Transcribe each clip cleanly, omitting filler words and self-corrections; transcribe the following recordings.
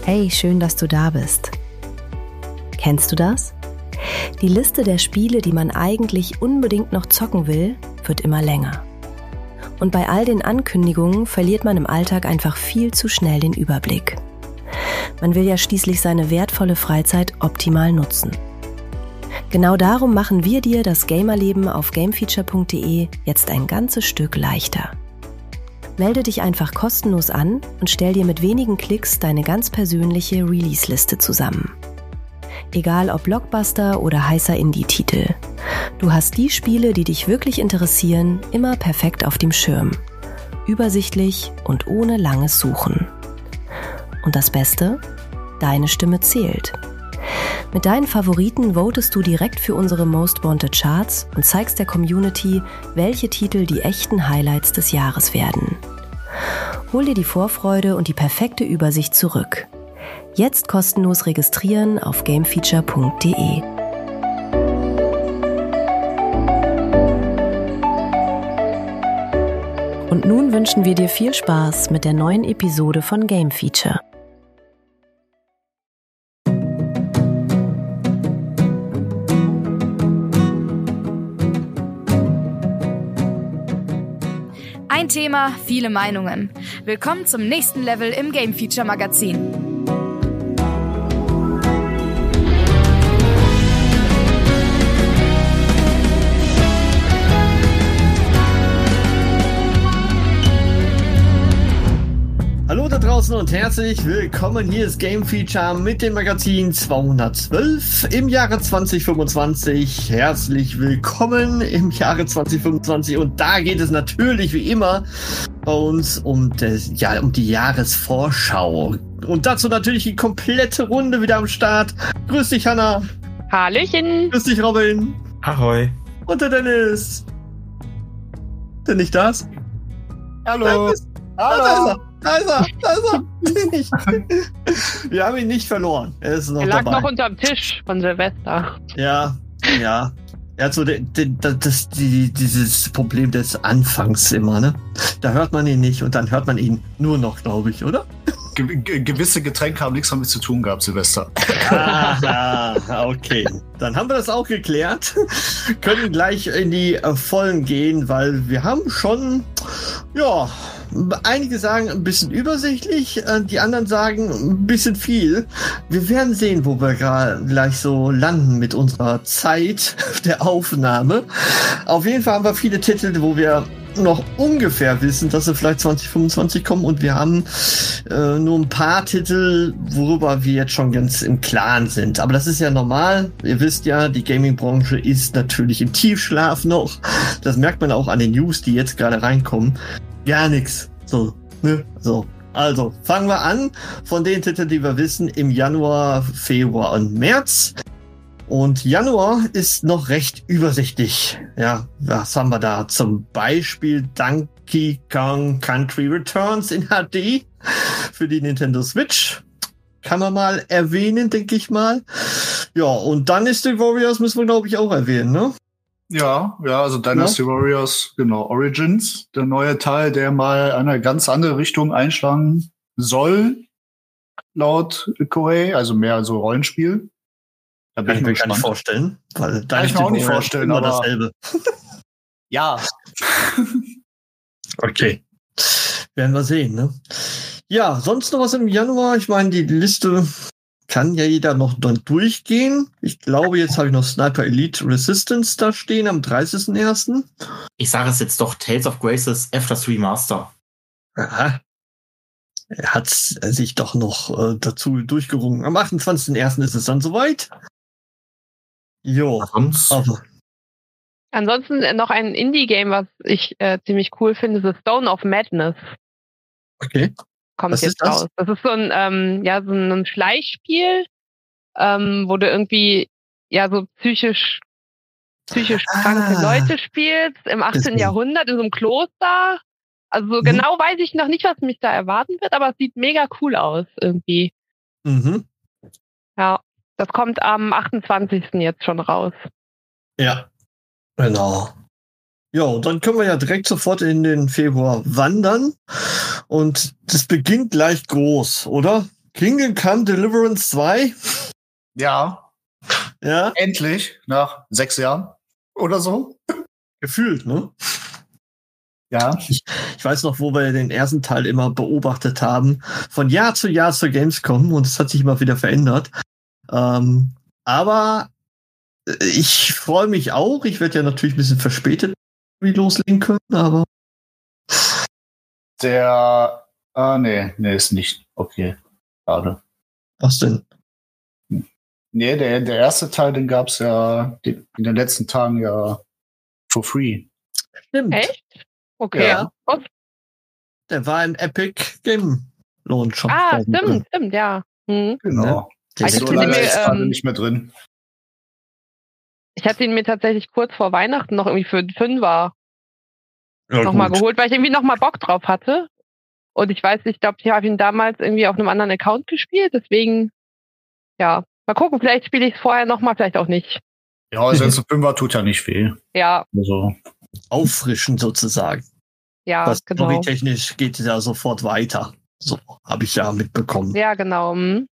Hey, schön, dass du da bist. Kennst du das? Die Liste der Spiele, die man eigentlich unbedingt noch zocken will, wird immer länger. Und bei all den Ankündigungen verliert man im Alltag einfach viel zu schnell den Überblick. Man will ja schließlich seine wertvolle Freizeit optimal nutzen. Genau darum machen wir dir das Gamerleben auf gamefeature.de jetzt ein ganzes Stück leichter. Melde dich einfach kostenlos an und stell dir mit wenigen Klicks deine ganz persönliche Release-Liste zusammen. Egal ob Blockbuster oder heißer Indie-Titel. Du hast die Spiele, die dich wirklich interessieren, immer perfekt auf dem Schirm. Übersichtlich und ohne langes Suchen. Und das Beste? Deine Stimme zählt. Mit deinen Favoriten votest du direkt für unsere Most Wanted Charts und zeigst der Community, welche Titel die echten Highlights des Jahres werden. Hol dir die Vorfreude und die perfekte Übersicht zurück. Jetzt kostenlos registrieren auf gamefeature.de. Und nun wünschen wir dir viel Spaß mit der neuen Episode von Game Feature. Ein Thema, viele Meinungen. Willkommen zum nächsten Level im Game Feature Magazin. Hallo da draußen und herzlich willkommen. Hier ist Game Feature mit dem Magazin 212 im Jahre 2025. Herzlich willkommen im Jahre 2025 und da geht es natürlich wie immer bei uns um die Jahresvorschau. Und dazu natürlich die komplette Runde wieder am Start. Grüß dich, Hanna. Hallöchen. Grüß dich, Robin. Ahoi. Und der Dennis. Der nicht da ist? Hallo. Hallo. Da ist er. Wir haben ihn nicht verloren. Er ist noch lag dabei. noch unterm Tisch von Silvester. Ja. Er hat so dieses Problem des Anfangs immer, ne? Da hört man ihn nicht und dann hört man ihn nur noch, glaube ich, oder? Gewisse Getränke haben nichts damit zu tun gehabt, Silvester. Ah, okay. Dann haben wir das auch geklärt. Können gleich in die Vollen gehen, weil wir haben schon, einige sagen ein bisschen übersichtlich, die anderen sagen ein bisschen viel. Wir werden sehen, wo wir gleich so landen mit unserer Zeit der Aufnahme. Auf jeden Fall haben wir viele Titel, wo wir noch ungefähr wissen, dass sie vielleicht 2025 kommen und wir haben nur ein paar Titel, worüber wir jetzt schon ganz im Klaren sind. Aber das ist ja normal. Ihr wisst ja, die Gaming-Branche ist natürlich im Tiefschlaf noch. Das merkt man auch an den News, die jetzt gerade reinkommen. Gar nichts. So. Also, fangen wir an von den Titeln, die wir wissen, im Januar, Februar und März. Und Januar ist noch recht übersichtlich. Ja, was haben wir da? Zum Beispiel Donkey Kong Country Returns in HD für die Nintendo Switch. Kann man mal erwähnen, denke ich mal. Ja, und Dynasty Warriors müssen wir, glaube ich, auch erwähnen, ne? Ja, also Dynasty Warriors, genau, Origins, der neue Teil, der mal eine ganz andere Richtung einschlagen soll, laut Koei, also mehr so Rollenspiel. Da Kann ich mir gar nicht vorstellen, weil kann ich mir auch nicht vorstellen, immer dasselbe. Ja. Okay. Werden wir sehen, ne? Ja, sonst noch was im Januar? Ich meine, die Liste kann ja jeder noch dann durchgehen. Ich glaube, jetzt habe ich noch Sniper Elite Resistance da stehen am 30.01. Ich sage es jetzt doch, Tales of Graces F3 Remaster. Aha. Er hat sich doch noch dazu durchgerungen. Am 28.01. ist es dann soweit. Jo. Ansonsten noch ein Indie-Game, was ich ziemlich cool finde, ist Stone of Madness. Okay. Kommt Was jetzt ist das? raus. Das ist so ein Schleichspiel, wo du irgendwie so psychisch kranke Leute spielst im 18. Jahrhundert in so einem Kloster. Also so genau weiß ich noch nicht, was mich da erwarten wird, aber es sieht mega cool aus irgendwie. Mhm. Ja, das kommt am 28. jetzt schon raus. Ja, genau. Ja, dann können wir ja direkt sofort in den Februar wandern. Und das beginnt gleich groß, oder? Kingdom Come Deliverance 2? Ja. Ja. Endlich, nach 6 Jahren oder so. Gefühlt, ne? Ja. Ich weiß noch, wo wir den ersten Teil immer beobachtet haben. Von Jahr zu Jahr zur Gamescom und es hat sich immer wieder verändert. Aber ich freue mich auch. Ich werde ja natürlich ein bisschen verspätet loslegen können, aber. Nee, ist nicht. Okay. Schade. Was denn? Nee, der erste Teil, den gab's ja in den letzten Tagen ja for free. Stimmt. Echt? Okay. Ja. Der war im Epic Game Launcher. Stimmt, ja. Mhm. Genau. Der So lange ist gerade nicht mehr drin. Ich hatte ihn mir tatsächlich kurz vor Weihnachten noch irgendwie für einen Fünfer ja, nochmal geholt, weil ich irgendwie nochmal Bock drauf hatte. Und ich weiß nicht, ich glaube, ich habe ihn damals irgendwie auf einem anderen Account gespielt, deswegen, ja. Mal gucken, vielleicht spiele ich es vorher nochmal, vielleicht auch nicht. Ja, also ein Fünfer tut ja nicht weh. Ja. Also. Auffrischen sozusagen. Ja, was genau. storytechnisch geht es ja sofort weiter. So, habe ich ja mitbekommen. Ja, genau.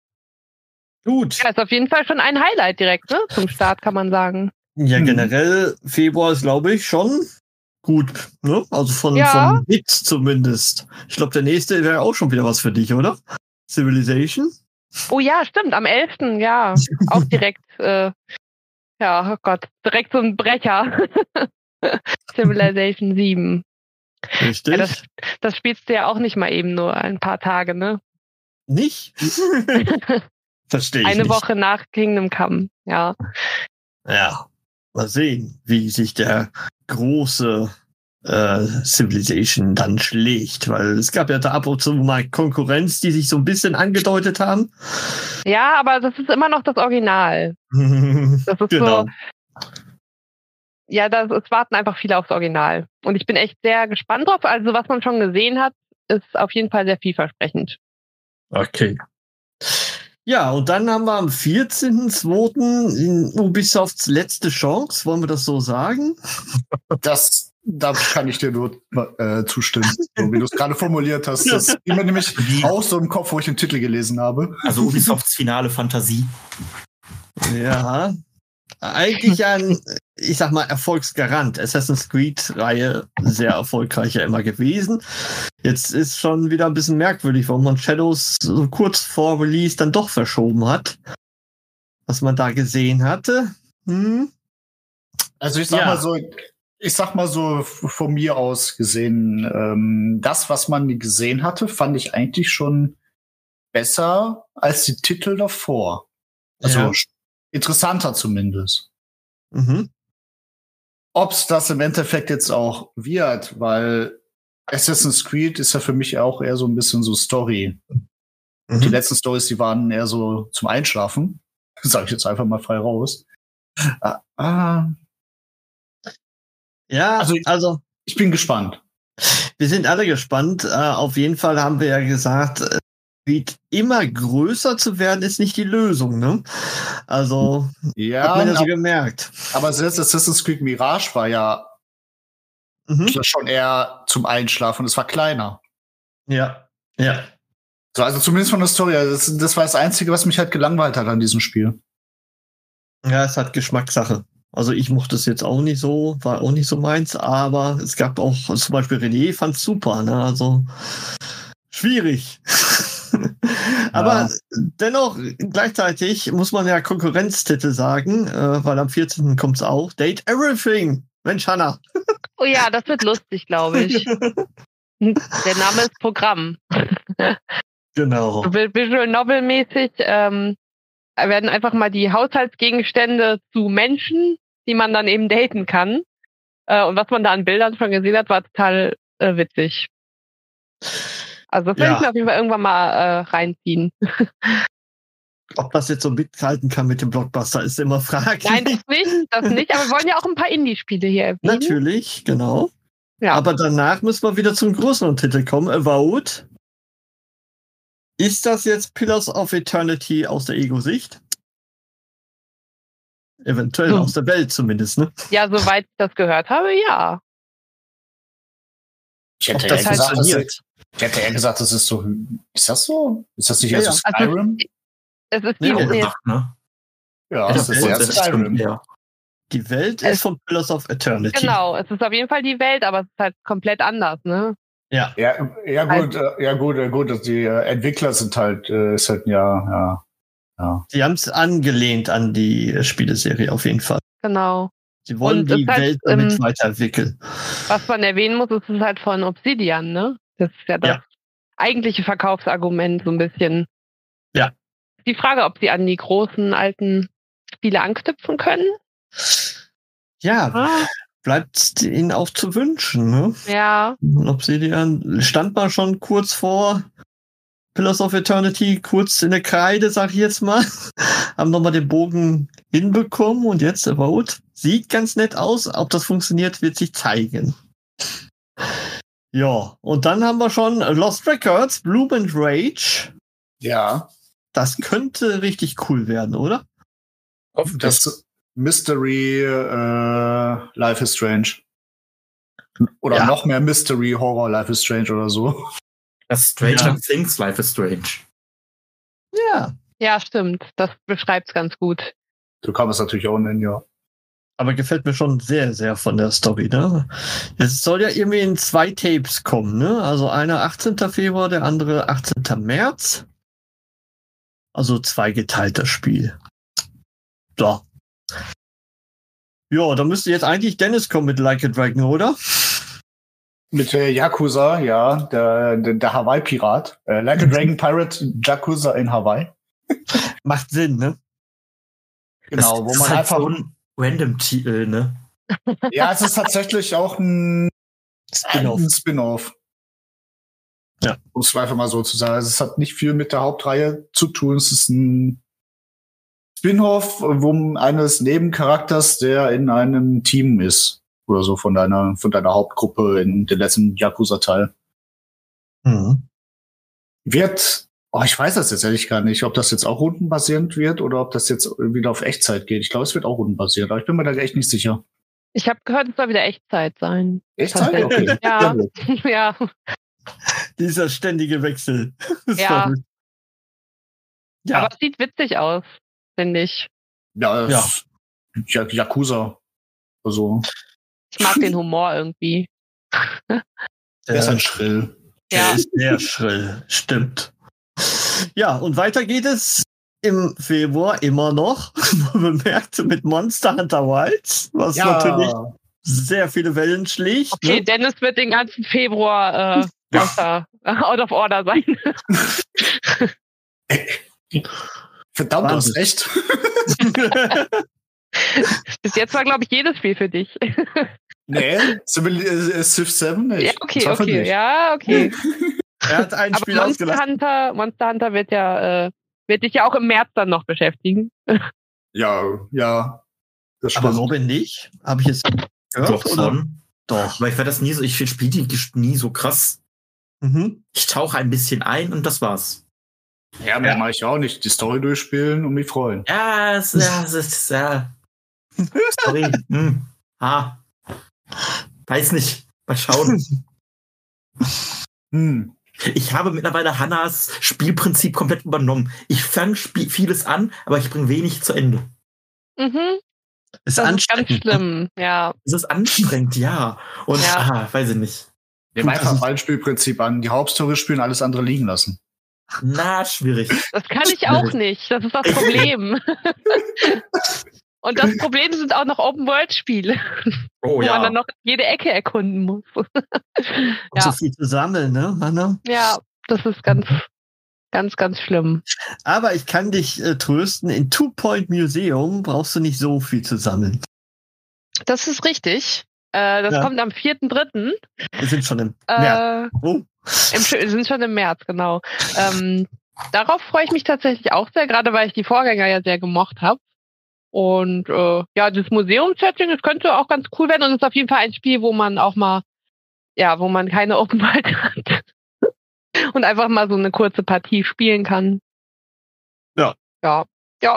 Gut. Ja, ist auf jeden Fall schon ein Highlight direkt, ne? Zum Start kann man sagen. Ja, generell Februar ist, glaube ich, schon gut, ne? Also von Hits zumindest. Ich glaube, der nächste wäre auch schon wieder was für dich, oder? Civilization? Oh ja, stimmt, am 11. Ja, auch direkt, ja, oh Gott, direkt so ein Brecher. Civilization 7. Richtig. Ja, das spielst du ja auch nicht mal eben nur ein paar Tage, ne? Nicht? Verstehe ich Eine nicht. Woche nach Kingdom Come, ja. Ja, mal sehen, wie sich der große Civilization dann schlägt, weil es gab ja da ab und zu mal Konkurrenz, die sich so ein bisschen angedeutet haben. Ja, aber das ist immer noch das Original. Das ist genau. so. Ja, es warten einfach viele aufs Original. Und ich bin echt sehr gespannt drauf. Also, was man schon gesehen hat, ist auf jeden Fall sehr vielversprechend. Okay. Ja, und dann haben wir am 14.02. in Ubisofts letzte Chance. Wollen wir das so sagen? Da kann ich dir nur zustimmen, so wie du es gerade formuliert hast. Das ist immer nämlich auch so im Kopf, wo ich den Titel gelesen habe. Also Ubisofts finale Fantasie. Ja, eigentlich ein, ich sag mal, Erfolgsgarant. Assassin's Creed-Reihe sehr erfolgreich ja immer gewesen. Jetzt ist schon wieder ein bisschen merkwürdig, warum man Shadows so kurz vor Release dann doch verschoben hat. Was man da gesehen hatte. Also ich sag mal so von mir aus gesehen, das, was man gesehen hatte, fand ich eigentlich schon besser als die Titel davor. Also interessanter zumindest. Ob's das im Endeffekt jetzt auch wird, weil Assassin's Creed ist ja für mich auch eher so ein bisschen so Story. Die letzten Stories, die waren eher so zum Einschlafen. Sag ich jetzt einfach mal frei raus. Ja, also ich bin gespannt. Wir sind alle gespannt. Auf jeden Fall haben wir ja gesagt, immer größer zu werden ist nicht die Lösung, ne? Also hat man ja so gemerkt. Aber selbst Assassin's Creed Mirage war ja schon eher zum Einschlafen. Es war kleiner. Ja. So, also zumindest von der Story. Das war das Einzige, was mich halt gelangweilt hat an diesem Spiel. Ja, es hat Geschmackssache. Also ich mochte es jetzt auch nicht so, war auch nicht so meins, aber es gab auch, zum Beispiel René fand's super, ne? Also schwierig. Aber dennoch, gleichzeitig muss man ja Konkurrenztitel sagen, weil am 14. kommt's auch. Date Everything. Mensch, Hannah. Oh ja, das wird lustig, glaube ich. Der Name ist Programm. Genau. Visual Novel-mäßig werden einfach mal die Haushaltsgegenstände zu Menschen, die man dann eben daten kann. Und was man da an Bildern schon gesehen hat, war total witzig. Also das will ich mir auf jeden Fall irgendwann mal reinziehen. Ob das jetzt so mithalten kann mit dem Blockbuster, ist immer fraglich. Nein, das nicht. Aber wir wollen ja auch ein paar Indie-Spiele hier erwähnen. Natürlich, genau. Ja. Aber danach müssen wir wieder zum größeren Titel kommen. Avowed. Ist das jetzt Pillars of Eternity aus der Ego-Sicht? Eventuell aus der Welt zumindest, ne? Ja, soweit ich das gehört habe, ja. Ich hätte das ja gesagt, funktioniert. ich hätte ja gesagt, das ist so. Ist das so? Ist das nicht Ja, eher so ja. Skyrim? Es ist Ja, nee, gesagt, ne? Ja, Ja, das ist eher das Skyrim. ja. Die Welt ist von Pillars of Eternity. genau, es ist auf jeden Fall die Welt, aber es ist halt komplett anders, ne? Ja. Ja, gut, dass die Entwickler sind halt, ist halt, ja. Sie haben es angelehnt an die Spieleserie auf jeden Fall. Genau. Sie wollen Und die es halt, Welt damit weiterentwickeln. Was man erwähnen muss, ist es halt von Obsidian, ne? Das ist ja das eigentliche Verkaufsargument so ein bisschen. Ja. Die Frage, ob sie an die großen alten Spiele anknüpfen können. Ja, bleibt ihnen auch zu wünschen, ne? Ja. Obsidian stand mal schon kurz vor Pillars of Eternity, kurz in der Kreide, sag ich jetzt mal. Haben nochmal den Bogen hinbekommen und jetzt Avowed. Sieht ganz nett aus. Ob das funktioniert, wird sich zeigen. Ja, und dann haben wir schon Lost Records, Bloom and Rage. Ja. Das könnte richtig cool werden, oder? Das Mystery Life is Strange. Oder noch mehr Mystery Horror Life is Strange oder so. Das Stranger Things Life is Strange. Ja. Ja, stimmt. Das beschreibt es ganz gut. So kann man es natürlich auch nennen, ja. Aber gefällt mir schon sehr, sehr von der Story, ne? Es soll ja irgendwie in 2 Tapes kommen, ne? Also einer 18. Februar, der andere 18. März. Also 2 geteilter Spiel. So. Ja, da müsste jetzt eigentlich Dennis kommen mit Like a Dragon, oder? Mit Yakuza, ja, der Hawaii-Pirat. Like a Dragon Pirate, Yakuza in Hawaii. Macht Sinn, ne? Genau, wo man halt einfach so ein random Titel, ne? Ja, es ist tatsächlich auch ein Spin-off. Ja. Um es einfach mal so zu sagen. Also es hat nicht viel mit der Hauptreihe zu tun. Es ist ein Spin-off eines Nebencharakters, der in einem Team ist. Oder so von deiner Hauptgruppe in den letzten Yakuza-Teil. Mhm. Ich weiß das jetzt ehrlich gar nicht, ob das jetzt auch rundenbasierend wird oder ob das jetzt wieder auf Echtzeit geht. Ich glaube, es wird auch rundenbasiert, aber ich bin mir da echt nicht sicher. Ich habe gehört, es soll wieder Echtzeit sein. Echtzeit? Okay. Ja. Ja. Dieser ständige Wechsel. Ja. Ja. Aber es sieht witzig aus, finde ich. Ja. Yakuza. Also. Ich mag den Humor irgendwie. Der ist halt schrill. Der ist sehr schrill, stimmt. Ja, und weiter geht es im Februar immer noch, bemerkt, mit Monster Hunter Wilds, was natürlich sehr viele Wellen schlägt. Okay, ne? Dennis wird den ganzen Februar out of order sein. Verdammt, du hast recht. Bis jetzt war, glaube ich, jedes Spiel für dich. Nee, Civ 7 nicht. Ja, okay. Ja, okay. Er hat ein Spiel ausgelassen. Monster Hunter wird dich ja auch im März dann noch beschäftigen. Ja. Das Aber Robin nicht? Habe ich jetzt gehört? Doch, schon. Doch. Aber ich werde das nie so, ich spiele die nie so krass. Mhm. Ich tauche ein bisschen ein und das war's. Ja, mehr mache ich auch nicht. Die Story durchspielen und mich freuen. Ja, es ist Sorry. Weiß nicht. Mal schauen. Ich habe mittlerweile Hannas Spielprinzip komplett übernommen. Ich fange vieles an, aber ich bringe wenig zu Ende. Mhm. Ist das anstrengend. Ist ganz schlimm, ja. Es ist anstrengend, ja. Und weiß ich nicht. Nehmen einfach mein Spielprinzip an. Die Hauptstory spielen, alles andere liegen lassen. Na, schwierig. Das kann ich auch nicht. Das ist das Problem. Und das Problem sind auch noch Open-World-Spiele, wo man dann noch jede Ecke erkunden muss. So viel zu sammeln, ne, Hanna? Ja, das ist ganz, ganz, ganz schlimm. Aber ich kann dich trösten, in Two Point Museum brauchst du nicht so viel zu sammeln. Das ist richtig. Das kommt am 4.3. Wir sind schon im März. Wir sind schon im März, genau. Darauf freue ich mich tatsächlich auch sehr, gerade weil ich die Vorgänger ja sehr gemocht habe. Und das Museum-Setting, das könnte auch ganz cool werden und es ist auf jeden Fall ein Spiel, wo man auch mal, wo man keine Open World hat und einfach mal so eine kurze Partie spielen kann. Ja. Ja.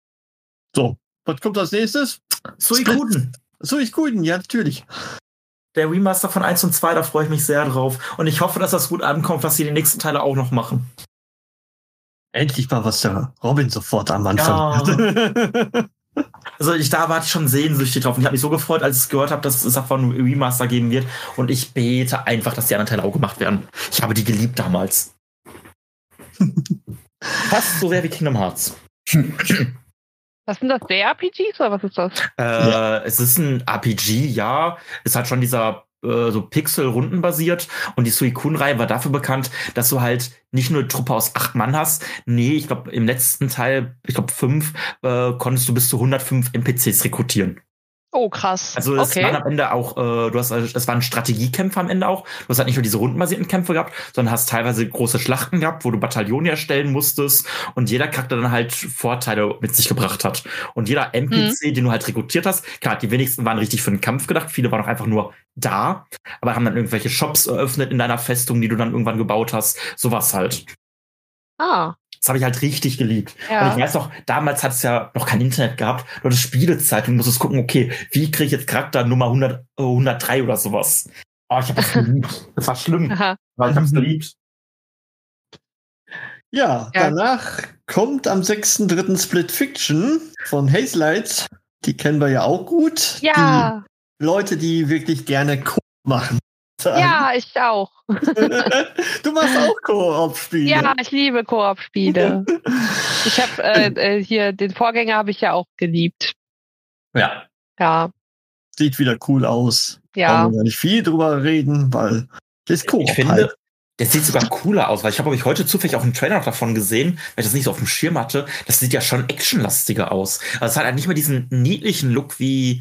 So, was kommt als nächstes? Suikoden, ja, natürlich. der Remaster von 1 und 2, da freue ich mich sehr drauf. Und ich hoffe, dass das gut ankommt, was sie die nächsten Teile auch noch machen. Endlich mal was der Robin sofort am Anfang hat. Also da warte ich schon sehnsüchtig drauf. Und ich habe mich so gefreut, als ich gehört habe, dass es einfach ein Remaster geben wird. Und ich bete einfach, dass die anderen Teile auch gemacht werden. Ich habe die geliebt damals. Fast so sehr wie Kingdom Hearts. Was sind das, JRPGs oder was ist das? Es ist ein RPG, ja. Es hat schon dieser so Pixel-Runden-basiert. Und die Suicune-Reihe war dafür bekannt, dass du halt nicht nur eine Truppe aus 8 Mann hast. Nee, ich glaube, im letzten Teil, 5, konntest du bis zu 105 NPCs rekrutieren. Oh, krass. Also es waren am Ende auch, es waren Strategiekämpfe am Ende auch. Du hast halt nicht nur diese rundenbasierten Kämpfe gehabt, sondern hast teilweise große Schlachten gehabt, wo du Bataillone erstellen musstest und jeder Charakter dann halt Vorteile mit sich gebracht hat. Und jeder NPC, den du halt rekrutiert hast, klar, die wenigsten waren richtig für den Kampf gedacht, viele waren auch einfach nur da, aber haben dann irgendwelche Shops eröffnet in deiner Festung, die du dann irgendwann gebaut hast. Sowas halt. Das habe ich halt richtig geliebt. Ja. Und ich weiß noch, damals hat es ja noch kein Internet gehabt. Du hattest Spielezeit und du musstest gucken, okay, wie kriege ich jetzt Charakter Nummer 103 oder sowas? Oh, ich habe das geliebt. Das war schlimm, weil ich habe es geliebt. Ja, danach kommt am 6.3. Split Fiction von Hazelight. Die kennen wir ja auch gut. Ja. Die Leute, die wirklich gerne Koop machen. Ja, ich auch. Du machst auch Koop-Spiele. Ja, ich liebe Koop-Spiele. Ich habe hier den Vorgänger habe ich ja auch geliebt. Ja. Sieht wieder cool aus. Ja. Wollen wir nicht viel drüber reden, weil das ist Koop. Ich finde, das sieht sogar cooler aus, weil ich habe heute zufällig auch einen Trailer davon gesehen, weil ich das nicht so auf dem Schirm hatte. Das sieht ja schon actionlastiger aus. Also es hat halt nicht mehr diesen niedlichen Look wie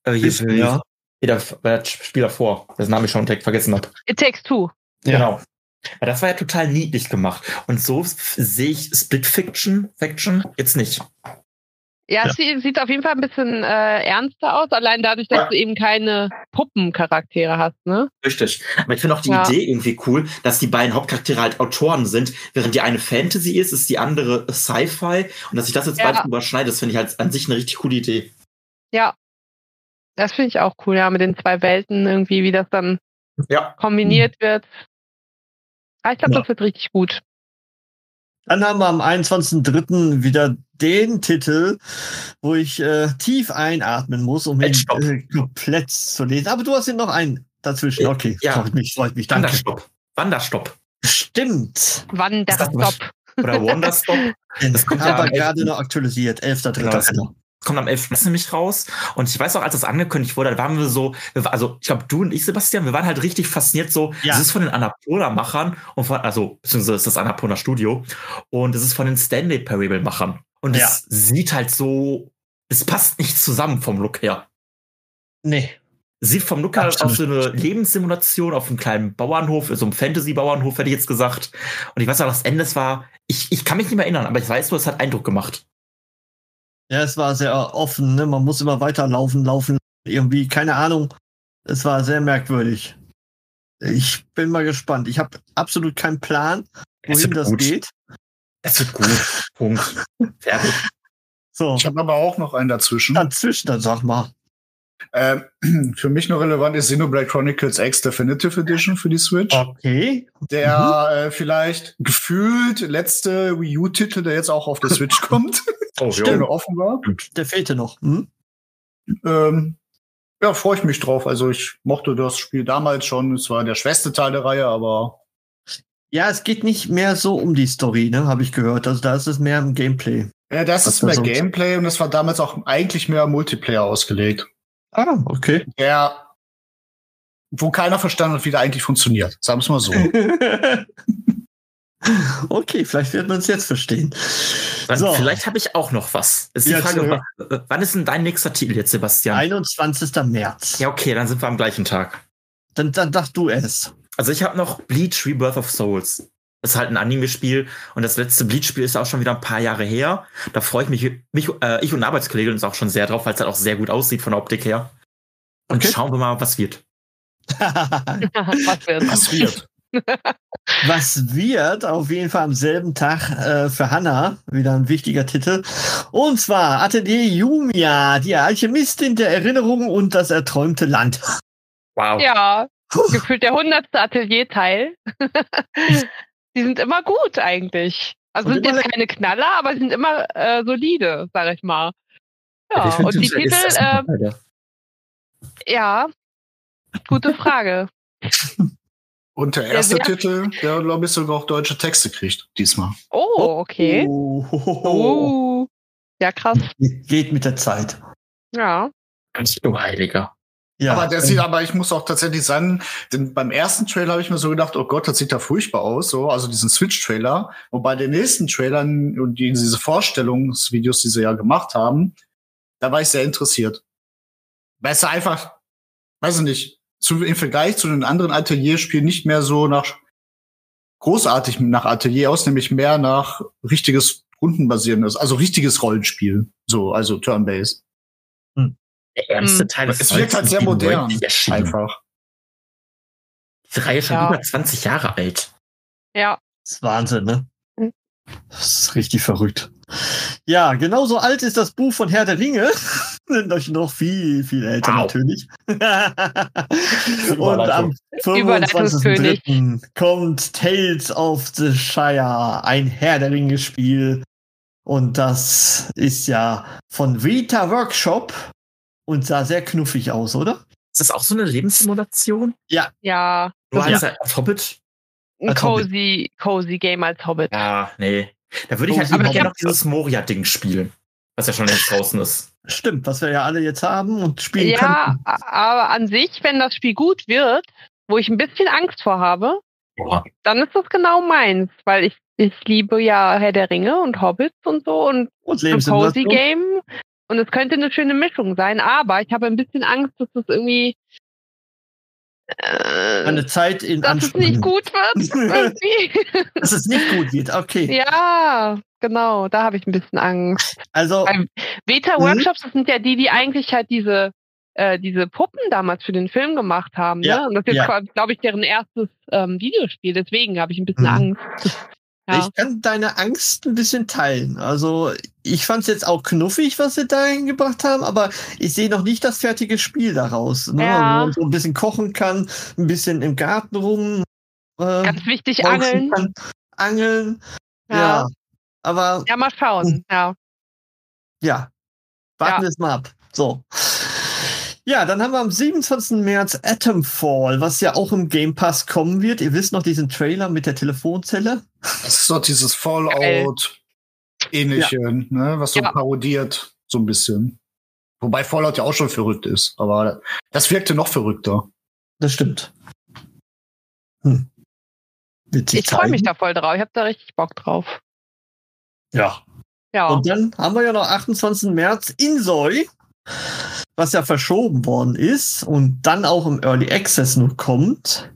der Spiel davor, dessen Namen ich schon direkt vergessen habe. It Takes Two. Genau. Aber das war ja total niedlich gemacht. Und so sehe ich Split Fiction jetzt nicht. Ja, es sieht auf jeden Fall ein bisschen ernster aus, allein dadurch, dass du eben keine Puppencharaktere hast, ne? Richtig. Aber ich finde auch die Idee irgendwie cool, dass die beiden Hauptcharaktere halt Autoren sind, während die eine Fantasy ist die andere Sci-Fi. Und dass sich das jetzt beides überschneidet, das finde ich halt an sich eine richtig coole Idee. Ja. Das finde ich auch cool, ja, mit den 2 Welten irgendwie, wie das dann kombiniert wird. Aber ich glaube, das wird richtig gut. Dann haben wir am 21.3. wieder den Titel, wo ich tief einatmen muss, um ihn komplett zu lesen. Aber du hast noch einen dazwischen. Okay, freut mich. Danke. Wanderstopp. Stimmt. Wanderstopp. Oder Wanderstop. Das kommt aber gerade noch aktualisiert. 11.3. Genau. Kommt am 11. nämlich raus. Und ich weiß auch, als das angekündigt wurde, da waren wir so, also ich glaube, du und ich, Sebastian, wir waren halt richtig fasziniert so, es ist von den Annapurna-Machern beziehungsweise ist das Annapurna Studio und es ist von den Stanley Parable-Machern. Und es sieht halt so, es passt nicht zusammen vom Look her. Nee. Sieht vom Look her aus so eine Lebenssimulation auf einem kleinen Bauernhof, so einem Fantasy-Bauernhof, hätte ich jetzt gesagt. Und ich weiß auch, das Ende war, ich kann mich nicht mehr erinnern, aber ich weiß nur, es hat Eindruck gemacht. Ja, es war sehr offen, ne? Man muss immer weiter laufen, irgendwie, keine Ahnung. Es war sehr merkwürdig. Ich bin mal gespannt. Ich habe absolut keinen Plan, wohin das geht. Es wird gut. Punkt. Fertig. So. Ich habe aber auch noch einen dazwischen. Dann sag mal. Für mich noch relevant ist Xenoblade Chronicles X Definitive Edition für die Switch. Okay. Der vielleicht gefühlt letzte Wii U-Titel, der jetzt auch auf der Switch kommt. Stimmt. Der offen war. Der fehlte noch. Freue ich mich drauf. Also ich mochte das Spiel damals schon. Es war der schwerste Teil der Reihe, aber ja, es geht nicht mehr so um die Story, ne, habe ich gehört. Also da ist es mehr im Gameplay. Ja, das ist mehr Gameplay und das war damals auch eigentlich mehr Multiplayer ausgelegt. Ah, okay. Wo keiner verstanden hat, wie der eigentlich funktioniert. Sagen wir es mal so. Okay, vielleicht wird man es jetzt verstehen. Vielleicht habe ich auch noch was. Ist die Frage, wann ist denn dein nächster Titel jetzt, Sebastian? 21. März. Ja, okay, dann sind wir am gleichen Tag. Dann sag du es. Also ich habe noch Bleach Rebirth of Souls. Das ist halt ein Anime-Spiel und das letzte Bleach-Spiel ist auch schon wieder ein paar Jahre her. Da freue ich mich ich und ein Arbeitskollege uns auch schon sehr drauf, weil es halt auch sehr gut aussieht von der Optik her. Und schauen wir mal, was wird. Was wird auf jeden Fall am selben Tag für Hannah, wieder ein wichtiger Titel. Und zwar Atelier Yumiya, die Alchemistin der Erinnerung und das erträumte Land. Wow. Ja, gefühlt der 100. Atelierteil. Die sind immer gut eigentlich. Also Und sind immer jetzt keine Knaller, aber sie sind immer solide, sag ich mal. Ja, Wie und die viele ist das Titel, mittlerweile? ja, gute Frage. Und der erste Titel, der, glaube ich, sogar auch deutsche Texte kriegt, diesmal. Oh, okay. Oh. Ja, krass. Geht mit der Zeit. Ja. Du Heiliger. Ja. Aber ich muss auch tatsächlich sagen, denn beim ersten Trailer habe ich mir so gedacht, oh Gott, das sieht da furchtbar aus, so, also diesen Switch-Trailer. Und bei den nächsten Trailern und diese Vorstellungsvideos, die sie ja gemacht haben, da war ich sehr interessiert. Weil es einfach, weiß ich nicht, im Vergleich zu den anderen Atelierspielen nicht mehr so großartig nach Atelier aus, nämlich mehr nach richtiges rundenbasierendes, also richtiges Rollenspiel, so, also Turn-Based. Der erste Teil ist Es wirkt halt sehr modern, erschienen. einfach. Die Reihe ist schon über 20 Jahre alt. Ja. Das ist Wahnsinn, ne? Das ist richtig verrückt. Ja, genauso alt ist das Buch von Herr der Ringe. Sind euch noch viel, viel älter natürlich. Und am 25.03. kommt Tales of the Shire, ein Herr der Ringe Spiel. Und das ist ja von Vita Workshop und sah sehr knuffig aus, oder? Ist das auch so eine Lebenssimulation? Ja. Ja. Nur als Hobbit? Ein cozy Game als Hobbit. Ja, nee. Da würde ich halt aber gerne noch dieses Moria-Ding spielen, was ja schon längst draußen ist. Stimmt, was wir ja alle jetzt haben und spielen ja, können. Ja, aber an sich, wenn das Spiel gut wird, wo ich ein bisschen Angst vor habe, dann ist das genau meins, weil ich liebe ja Herr der Ringe und Hobbits und so und ein cozy Game und es könnte eine schöne Mischung sein, aber ich habe ein bisschen Angst, dass das irgendwie eine Zeit in dass es nicht gut wird. Dass es nicht gut wird, okay. Ja, genau, da habe ich ein bisschen Angst. Also Vita Workshops, das sind ja die eigentlich halt diese Puppen damals für den Film gemacht haben, ja, ne? Und das ist jetzt, glaube ich, deren erstes Videospiel, deswegen habe ich ein bisschen Angst. Ja. Ich kann deine Angst ein bisschen teilen. Also ich fand es jetzt auch knuffig, was sie da hingebracht haben, aber ich sehe noch nicht das fertige Spiel daraus. Ne? Ja. Wo man so ein bisschen kochen kann, ein bisschen im Garten rum. Ganz wichtig, angeln. Angeln. Ja. Aber. Ja, mal schauen. Ja. Ja. Warten wir es mal ab. So. Ja, dann haben wir am 27. März Atomfall, was ja auch im Game Pass kommen wird. Ihr wisst noch diesen Trailer mit der Telefonzelle? Das ist doch dieses Fallout-ähnliche, ne, was so parodiert, so ein bisschen. Wobei Fallout ja auch schon verrückt ist, aber das wirkte noch verrückter. Das stimmt. Ich freue mich da voll drauf. Ich habe da richtig Bock drauf. Ja. Und dann haben wir ja noch 28. März Insoy, was ja verschoben worden ist und dann auch im Early Access noch kommt.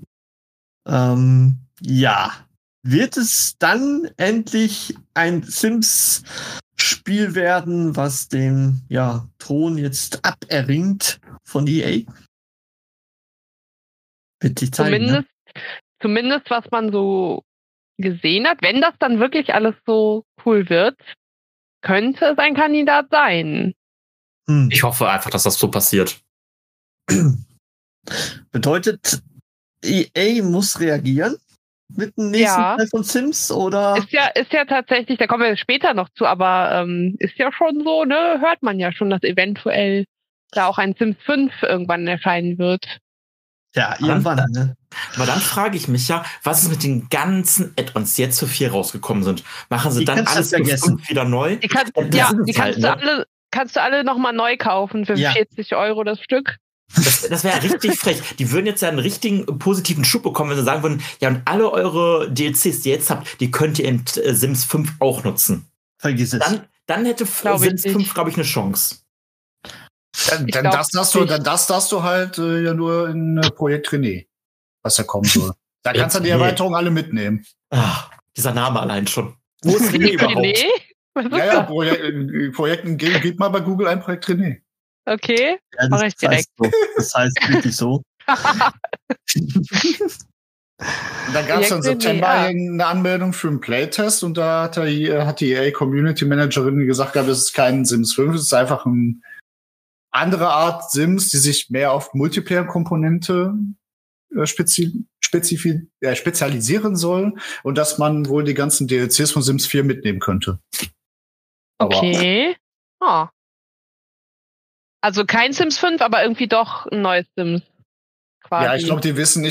Ja. Wird es dann endlich ein Sims-Spiel werden, was den Thron jetzt aberringt von EA? Wird sich zeigen, zumindest was man so gesehen hat, wenn das dann wirklich alles so cool wird, könnte es ein Kandidat sein. Ich hoffe einfach, dass das so passiert. Bedeutet, EA muss reagieren mit dem nächsten Teil von Sims, oder? Ist ja tatsächlich, da kommen wir später noch zu, aber ist ja schon so, ne, hört man ja schon, dass eventuell da auch ein Sims 5 irgendwann erscheinen wird. Ja, irgendwann, ne? Aber dann frage ich mich ja, was ist mit den ganzen Add-ons, die jetzt für 4 rausgekommen sind? Machen sie dann alles für 5 wieder neu? Die kannst du alle nochmal neu kaufen für 40 Euro das Stück. Das wäre richtig frech. Die würden jetzt ja einen richtigen positiven Schub bekommen, wenn sie sagen würden, ja, und alle eure DLCs, die ihr jetzt habt, die könnt ihr in Sims 5 auch nutzen. Vergiss es. Dann hätte Sims 5, glaube ich, eine Chance. Dann das darfst du halt ja nur in Projekt René, was da kommen soll. Da kannst du die Erweiterung alle mitnehmen. Ach, dieser Name allein schon. Wo ist René überhaupt? Ja, Projekten, gib mal bei Google ein Projekt René. Okay, mache ich direkt. Das heißt wirklich so. Und dann gab es im September eine Anmeldung für einen Playtest und da hat die EA Community Managerin gesagt, das ist kein Sims 5, es ist einfach ein andere Art Sims, die sich mehr auf Multiplayer-Komponente spezialisieren soll und dass man wohl die ganzen DLCs von Sims 4 mitnehmen könnte. Okay. Also kein Sims 5, aber irgendwie doch ein neues Sims. Quasi. Ja, ich glaube,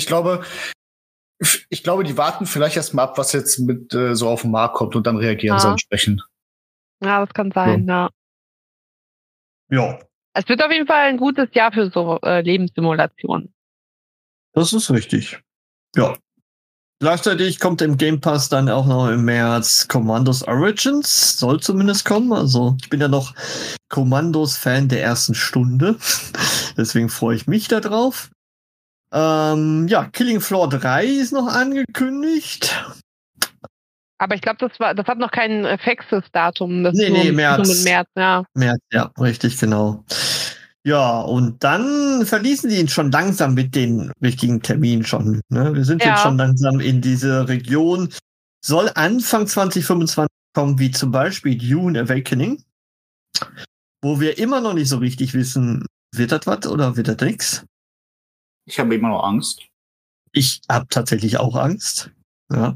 die warten vielleicht erst mal ab, was jetzt mit so auf den Markt kommt und dann reagieren sie entsprechend. Ja, das kann sein, ja. Ja. Es wird auf jeden Fall ein gutes Jahr für so Lebenssimulationen. Das ist richtig. Ja. Gleichzeitig kommt im Game Pass dann auch noch im März Commandos Origins. Soll zumindest kommen. Also ich bin ja noch Commandos-Fan der ersten Stunde. Deswegen freue ich mich da drauf. Killing Floor 3 ist noch angekündigt. Aber ich glaube, das hat noch kein fixes Datum. Das Nee, März. Nur mit März, ja. März, ja, richtig, genau. Ja, und dann verließen die ihn schon langsam mit den richtigen Terminen schon. Ne? Wir sind jetzt schon langsam in diese Region. Soll Anfang 2025 kommen, wie zum Beispiel Dune Awakening, wo wir immer noch nicht so richtig wissen, wird das was oder wird das nix? Ich habe immer noch Angst. Ich habe tatsächlich auch Angst. Ja.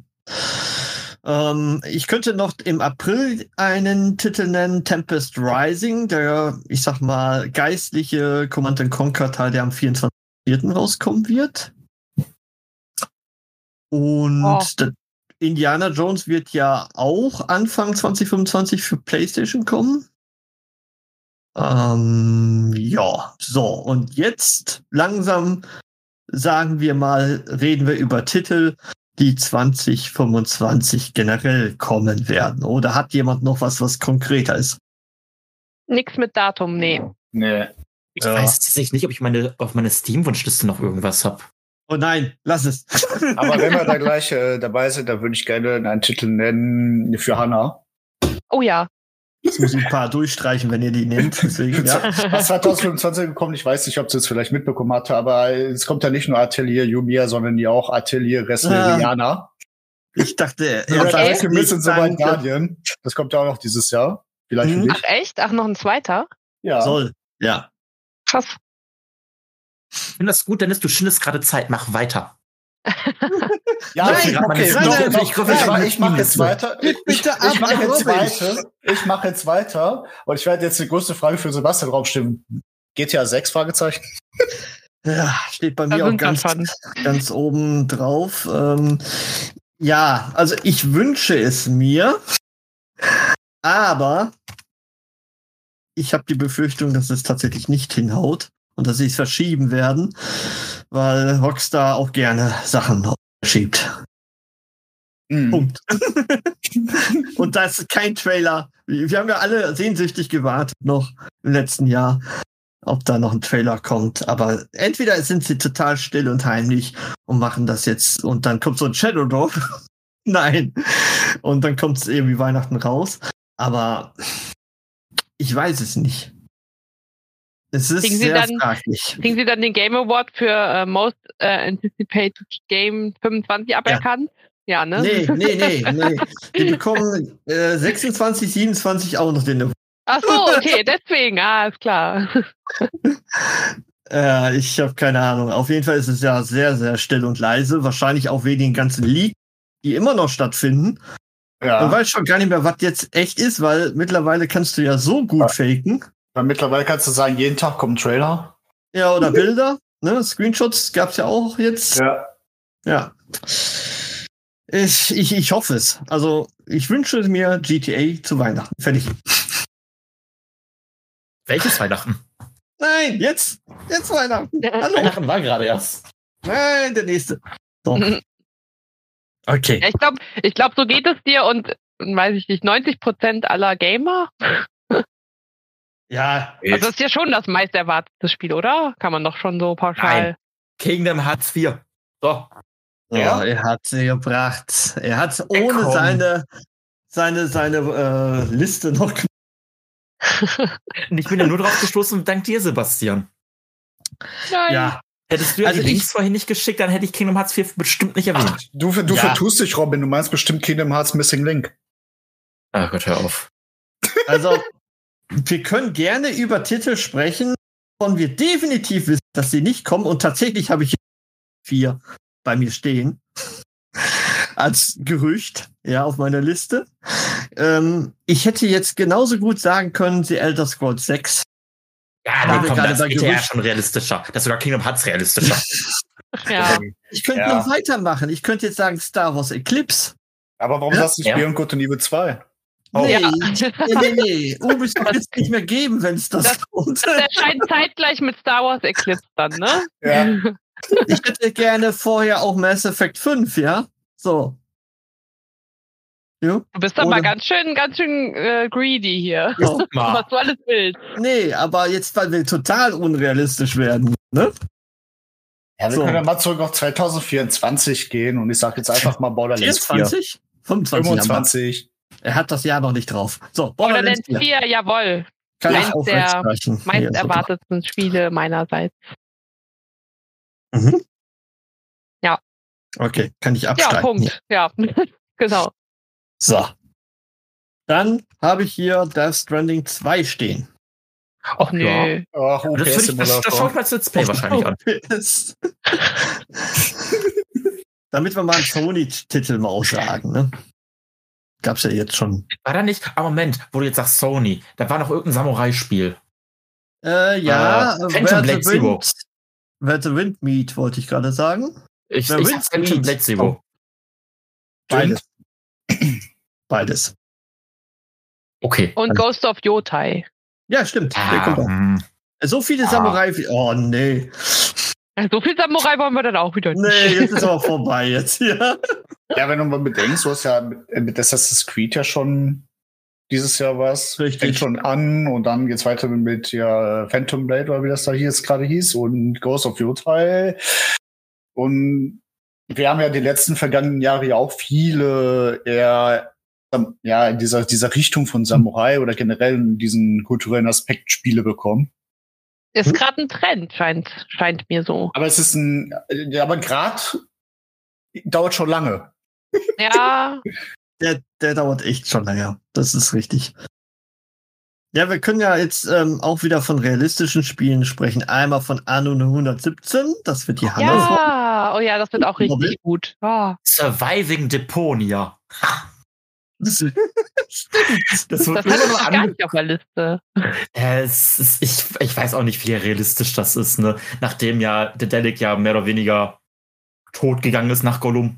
Ich könnte noch im April einen Titel nennen, Tempest Rising, der, ich sag mal, geistliche Command & Conquer Teil, der am 24.04. rauskommen wird. Und Indiana Jones wird ja auch Anfang 2025 für PlayStation kommen. Und jetzt langsam sagen wir mal, reden wir über Titel, die 2025 generell kommen werden. Oder hat jemand noch was konkreter ist? Nix mit Datum, nee. Ich weiß tatsächlich nicht, ob ich auf meine Steam-Wunschliste noch irgendwas habe. Oh nein, lass es. Aber wenn wir da gleich dabei sind, dann würde ich gerne einen Titel nennen für Hannah. Oh ja. Jetzt muss ich ein paar durchstreichen, wenn ihr die nennt. Deswegen, ja. Was 2025 gekommen? Ich weiß nicht, ob sie es vielleicht mitbekommen hatte, aber es kommt ja nicht nur Atelier Yumiya, sondern ja auch Atelier Wrestleriana. Ich dachte, Alchemist und so weiter Guardian. Das kommt ja auch noch dieses Jahr. Vielleicht für dich. Ach echt? Ach, noch ein zweiter? Ja. Soll, ja. Krass. Ich finde das gut, Dennis, du schindest gerade Zeit. Mach weiter. Ja, ich mache jetzt weiter. Ich mache jetzt weiter. Und ich werde jetzt die größte Frage für Sebastian draufstimmen. GTA 6? Fragezeichen. Ja, steht bei mir auch ganz oben drauf. Ja, also ich wünsche es mir, aber ich habe die Befürchtung, dass es tatsächlich nicht hinhaut und dass sie es verschieben werden, weil Rockstar auch gerne Sachen verschiebt. Punkt. Und das ist kein Trailer. Wir haben ja alle sehnsüchtig gewartet noch im letzten Jahr, ob da noch ein Trailer kommt. Aber entweder sind sie total still und heimlich und machen das jetzt und dann kommt so ein Shadow Drop. Nein. Und dann kommt es irgendwie Weihnachten raus. Aber ich weiß es nicht. Es ist sehr fraglich. Kriegen Sie dann den Game Award für Most Anticipated Game 25 aberkannt? Ja, ne? Nee. Die bekommen 26, 27 auch noch den Award. Ach so, okay, deswegen. Ist klar. Ich habe keine Ahnung. Auf jeden Fall ist es ja sehr, sehr still und leise. Wahrscheinlich auch wegen den ganzen Leaks, die immer noch stattfinden. Ja. Man weiß schon gar nicht mehr, was jetzt echt ist, weil mittlerweile kannst du ja so gut faken. Weil mittlerweile kannst du sagen, jeden Tag kommt ein Trailer. Ja, oder Bilder. Ne? Screenshots gab's ja auch jetzt. Ja. Ich hoffe es. Also, ich wünsche mir GTA zu Weihnachten. Fertig. Welches Weihnachten? Nein, jetzt Weihnachten. Hallo. Weihnachten war gerade erst. Nein, der nächste. So. Okay. Ja, ich glaube, so geht es dir und weiß ich nicht, 90% aller Gamer. Ja. Also das ist ja schon das meist erwartete Spiel, oder? Kann man doch schon so pauschal. Nein. Kingdom Hearts 4. So. Ja, er hat sie gebracht. Er hat ohne seine Liste noch. Und ich bin ja nur drauf gestoßen, dank dir, Sebastian. Nein. Ja. Hättest du ja die Links vorhin nicht geschickt, dann hätte ich Kingdom Hearts 4 bestimmt nicht erwähnt. Ach, du vertust dich, Robin. Du meinst bestimmt Kingdom Hearts Missing Link. Ach Gott, hör auf. Also, wir können gerne über Titel sprechen, wovon wir definitiv wissen, dass sie nicht kommen. Und tatsächlich habe ich 4 bei mir stehen. Als Gerücht, ja, auf meiner Liste. Ich hätte jetzt genauso gut sagen können, The Elder Scrolls 6. Ja, nee, komm, das ist ja schon realistischer. Das ist sogar Kingdom Hearts realistischer. Ja. Ich könnte noch weitermachen. Ich könnte jetzt sagen Star Wars Eclipse. Aber warum sagst du Spion Gott und Liebe 2? Oh. Nee. Ubisoft wird es nicht mehr geben, wenn es das kommt. Das erscheint zeitgleich mit Star Wars Eclipse dann, ne? Ja. Ich hätte gerne vorher auch Mass Effect 5, ja? So. Ja? Du bist aber ganz schön greedy hier. Ja. Was du alles willst. Nee, aber jetzt, weil wir total unrealistisch werden, ne? Ja, wir können ja mal zurück auf 2024 gehen und ich sag jetzt einfach mal Borderlands 24? 25. Er hat das Jahr noch nicht drauf. So, Borderlands 4, jawohl. Kann Eins ich auch der sprechen. meist erwartetsten Spiele meinerseits. Mhm. Ja. Okay, kann ich absteigen. Ja, Punkt. Ja, genau. So. Dann habe ich hier Death Stranding 2 stehen. Ach nee. Ach, das schaue ich mal zu Let's Play wahrscheinlich an. Damit wir mal einen Sony-Titel mal aussagen, ne? Gab's ja jetzt schon. War da nicht? Aber Moment, wo du jetzt sagst Sony, da war noch irgendein Samurai-Spiel. Ja, Phantom Blade Zero. Where the Wind Meet, wollte ich gerade sagen. Ich sag Phantom Blade Zero. Beides. Okay. Und Ghost of Yotai. Ja, stimmt. So viele Samurai. Oh, nee. So viel Samurai wollen wir dann auch wieder nicht. Nee, jetzt ist aber vorbei jetzt hier. Ja, wenn du mal bedenkst, du hast ja mit Assassin's Creed ja schon dieses Jahr was. Richtig. Fängt schon an und dann geht's weiter mit Phantom Blade, oder wie das da hier jetzt gerade hieß, und Ghost of Yotai. Und wir haben ja die letzten vergangenen Jahre ja auch viele eher in dieser Richtung von Samurai oder generell in diesen kulturellen Aspekt Spiele bekommen. Ist gerade ein Trend, scheint mir so. Aber es ist aber Grad dauert schon lange. Ja. Der dauert echt schon länger. Das ist richtig. Ja, wir können ja jetzt auch wieder von realistischen Spielen sprechen. Einmal von Anno 117, das wird die Hanna. Ja, oh ja, das wird auch richtig gut. Oh. Surviving Deponia. Stimmt. Das wird Das hatte ich gar nicht auf der Liste. Ich weiß auch nicht, wie realistisch das ist, ne? Nachdem ja Dedelic ja mehr oder weniger tot gegangen ist nach Gollum.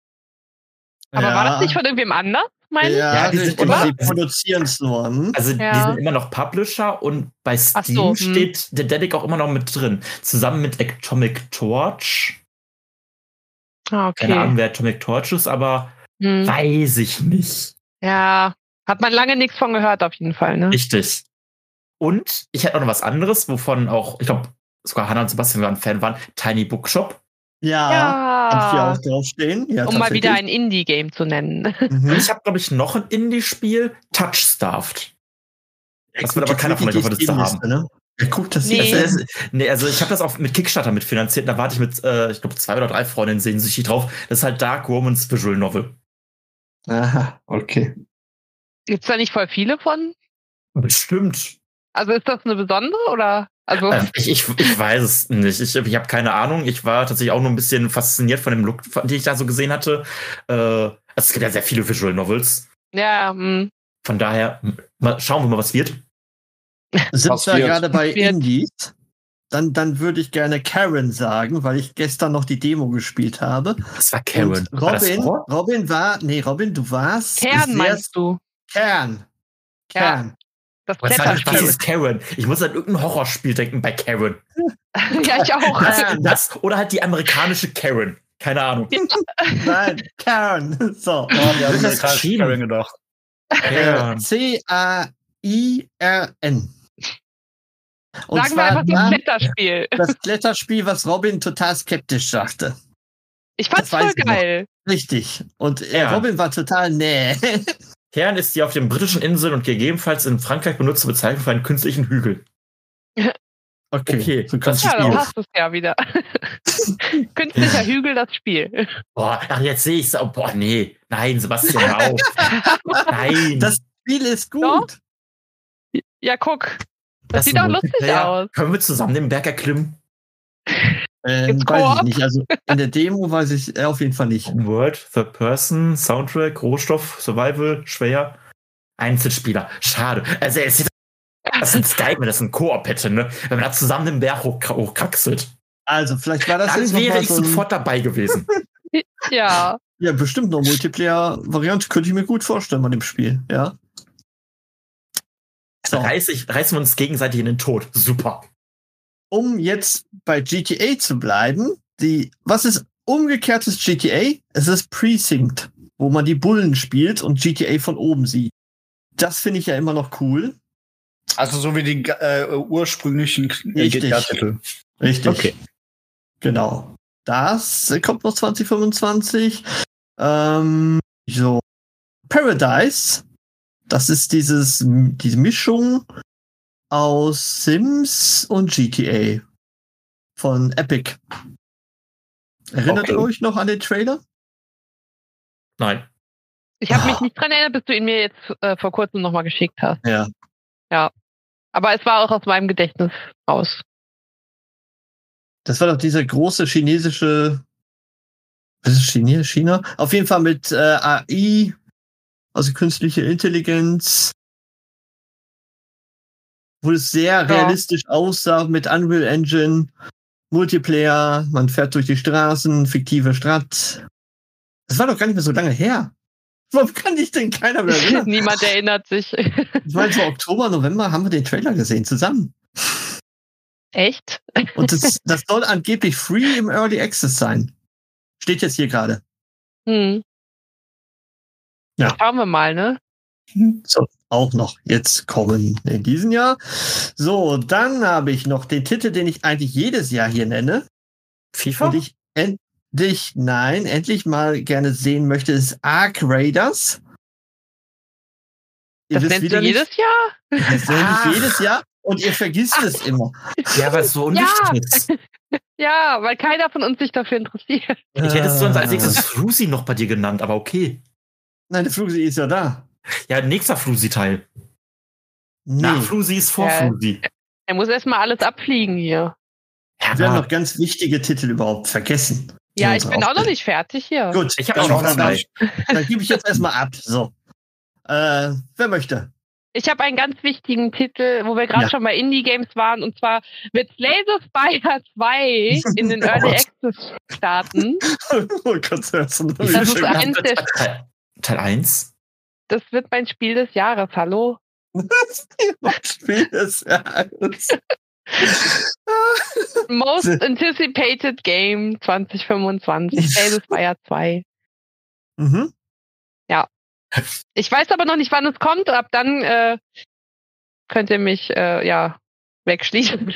Aber war das nicht von irgendwem anders? Ja, die produzieren es nur. Also die sind immer noch Publisher und bei Steam steht Dedelic auch immer noch mit drin. Zusammen mit Atomic Torch. Okay. Keine Ahnung, wer Atomic Torch ist, aber weiß ich nicht. Ja, hat man lange nichts von gehört auf jeden Fall, ne? Richtig. Und ich hätte auch noch was anderes, wovon auch, ich glaube, sogar Hannah und Sebastian ein Fan waren, Tiny Bookshop. Ja, hab ich hier auch draufstehen. Ja, um mal wieder ein Indie-Game zu nennen. Ich habe, glaube ich, noch ein Indie-Spiel, Touchstaffed. Das wird aber keiner von euch auf der Liste haben. Ne? Guckt das Nee, also ich habe das auch mit Kickstarter mitfinanziert. Da warte ich mit, ich glaube, 2 oder 3 Freundinnen sehnsüchtig drauf. Das ist halt Dark Romance Visual Novel. Aha, okay. Gibt's da nicht voll viele von? Bestimmt. Also ist das eine besondere oder? Also ich weiß es nicht. Ich habe keine Ahnung. Ich war tatsächlich auch nur ein bisschen fasziniert von dem Look, den ich da so gesehen hatte. Also es gibt ja sehr viele Visual Novels. Ja. Von daher, schauen wir mal, was wird. Sind wir gerade bei Indies? Dann würde ich gerne Karen sagen, weil ich gestern noch die Demo gespielt habe. Das war Karen. Und Robin, du warst. Kern meinst du? Kern. Was ist Karen? Ich muss an irgendein Horrorspiel denken bei Karen. Ja, ich auch. Das oder halt die amerikanische Karen. Keine Ahnung. Ja. Nein, Karen. So. Wir haben das Karen gedacht. C-A-I-R-N. Und sagen wir einfach das Kletterspiel. Das Kletterspiel, was Robin total skeptisch sagte. Ich fand's voll geil. Richtig. Und Robin war total Kern ist die auf den britischen Inseln und gegebenenfalls in Frankreich benutzte Bezeichnung für einen künstlichen Hügel. Okay. So du hast es ja wieder. Künstlicher Hügel, das Spiel. Boah, jetzt sehe ich es. Boah, nee. Nein, Sebastian, auf. Nein. Das Spiel ist gut. Ja, guck. Das sieht auch lustig aus. Können wir zusammen den Berg erklimmen? Weiß ich nicht. Also in der Demo weiß ich auf jeden Fall nicht. World, Third Person, Soundtrack, Rohstoff, Survival, schwer. Einzelspieler. Schade. Also das ist geil, wenn das ein Koop hätte, ne? Wenn man da zusammen den Berg hochkraxelt. Also vielleicht war das Dann jetzt wäre noch mal ich so sofort dabei gewesen. Ja. Ja, bestimmt noch Multiplayer-Variante könnte ich mir gut vorstellen bei dem Spiel, ja. So. Reißen wir uns gegenseitig in den Tod. Super. Um jetzt bei GTA zu bleiben, was ist umgekehrtes GTA? Es ist Precinct, wo man die Bullen spielt und GTA von oben sieht. Das finde ich ja immer noch cool. Also so wie die ursprünglichen GTA-Titel. Richtig. Okay. Genau. Das kommt noch 2025. So. Paradise. Das ist diese Mischung aus Sims und GTA von Epic. Erinnert ihr euch noch an den Trailer? Nein. Ich habe mich nicht dran erinnert, bis du ihn mir jetzt vor kurzem nochmal geschickt hast. Ja. Ja. Aber es war auch aus meinem Gedächtnis raus. Das war doch dieser große chinesische. Was ist China? Auf jeden Fall mit AI, also künstliche Intelligenz, wo es sehr realistisch aussah mit Unreal Engine, Multiplayer, man fährt durch die Straßen, fiktive Stadt. Das war doch gar nicht mehr so lange her. Warum kann sich denn keiner mehr erinnern? Niemand erinnert sich. Ich meine, so Oktober, November haben wir den Trailer gesehen zusammen. Echt? Und das soll angeblich free im Early Access sein. Steht jetzt hier gerade. Ja. Schauen wir mal, ne? So, auch noch jetzt kommen in diesem Jahr. So, dann habe ich noch den Titel, den ich eigentlich jedes Jahr hier nenne. FIFA? Und ich endlich mal gerne sehen möchte, ist Ark Raiders. Das nennst du jedes Jahr? Das nenne ich jedes Jahr und ihr vergisst es immer. Ja, weil es so unwichtig ist. Ja, weil keiner von uns sich dafür interessiert. Ich hätte es sonst als nächstes Frusi noch bei dir genannt, aber okay. Nein, der Frusi ist ja da. Ja, nächster Frusi-Teil. Nee. Nach Frusi ist vor Frusi. Er muss erstmal alles abfliegen hier. Ja, Wir haben noch ganz wichtige Titel überhaupt vergessen. Ja, ich bin auch noch nicht fertig hier. Gut, ich habe auch noch zwei. Dann gebe ich jetzt erstmal ab. So. Wer möchte? Ich habe einen ganz wichtigen Titel, wo wir gerade schon bei Indie-Games waren, und zwar wird Slay the Spire 2 in den Early Access starten. Oh Gott, das ist eins der Teil 1? Das wird mein Spiel des Jahres, hallo? Spiel des Jahres. Most Anticipated Game 2025, Slay the Spire 2. Mhm. Ja. Ich weiß aber noch nicht, wann es kommt. Ab dann könnt ihr mich wegschließen.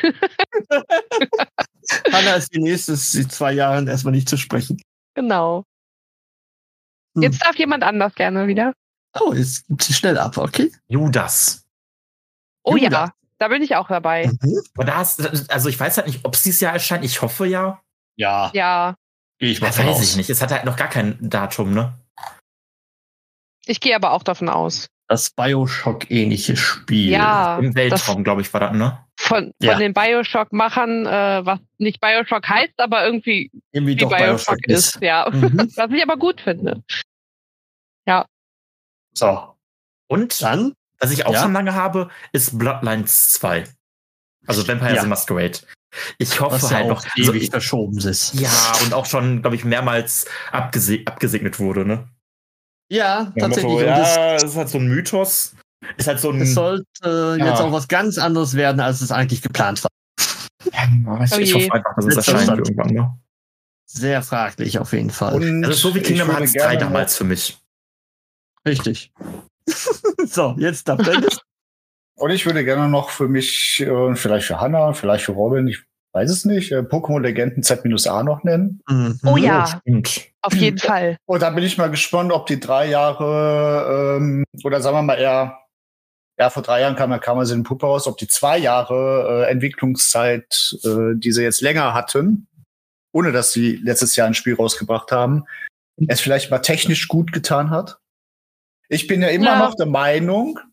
Hanna ist die nächsten 2 Jahre erstmal nicht zu sprechen. Genau. Jetzt darf jemand anders gerne wieder. Oh, jetzt gibt sie schnell ab, okay? Judas. Oh ja, da bin ich auch dabei. Aber also ich weiß halt nicht, ob es dieses Jahr erscheint. Ich hoffe ja. Ja. Ja. Gehe ich mal Das von weiß aus. ich nicht. Es hat halt noch gar kein Datum, ne? Ich gehe aber auch davon aus. Das Bioshock-ähnliche Spiel. Ja. Im Weltraum, glaube ich, war das, ne? Von den Bioshock-Machern, was nicht Bioshock heißt, aber irgendwie wie doch Bioshock ist. Ja. Was ich aber gut finde. Ja. So. Und dann, was ich auch schon lange habe, ist Bloodlines 2. Also Vampire the Masquerade. Ich hoffe was halt ja noch. auch ewig verschoben ist. Ja, und auch schon, glaube ich, mehrmals abgesegnet wurde, ne? Ja, tatsächlich. Das ist halt so ein Mythos. Ist halt so ein. Es sollte jetzt auch was ganz anderes werden, als es eigentlich geplant war. Ich hoffe einfach, dass es erscheint irgendwann, ne? Sehr fraglich auf jeden Fall. Und das ist so wie Kingdom Hearts 3 damals für mich. Richtig. So, jetzt darf Dennis. Und ich würde gerne noch für mich, vielleicht für Hannah, vielleicht für Robin, ich weiß es nicht, Pokémon Legenden Z-A noch nennen. Oh ja, stimmt. Auf jeden Fall. Und da bin ich mal gespannt, ob die 3 Jahre, oder sagen wir mal eher vor 3 Jahren kam also in Puppe raus, ob die 2 Jahre Entwicklungszeit, die sie jetzt länger hatten, ohne dass sie letztes Jahr ein Spiel rausgebracht haben, es vielleicht mal technisch gut getan hat. Ich bin ja immer noch der Meinung,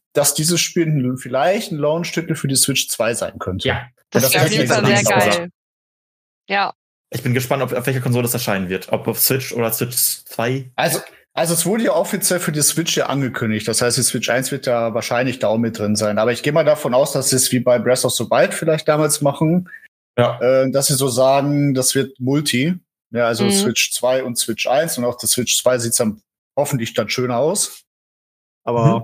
dass dieses Spiel vielleicht ein Launch-Titel für die Switch 2 sein könnte. Ja, Das wäre auf jeden Fall sehr geil. Ja. Ich bin gespannt, auf welcher Konsole das erscheinen wird. Ob auf Switch oder Switch 2. Also es wurde ja offiziell für die Switch ja angekündigt. Das heißt, die Switch 1 wird ja wahrscheinlich da auch mit drin sein. Aber ich gehe mal davon aus, dass sie es wie bei Breath of the Wild vielleicht damals machen. Ja. Dass sie so sagen, das wird Multi. Ja, also Switch 2 und Switch 1. Und auf der Switch 2 sieht's dann hoffentlich dann schöner aus. Aber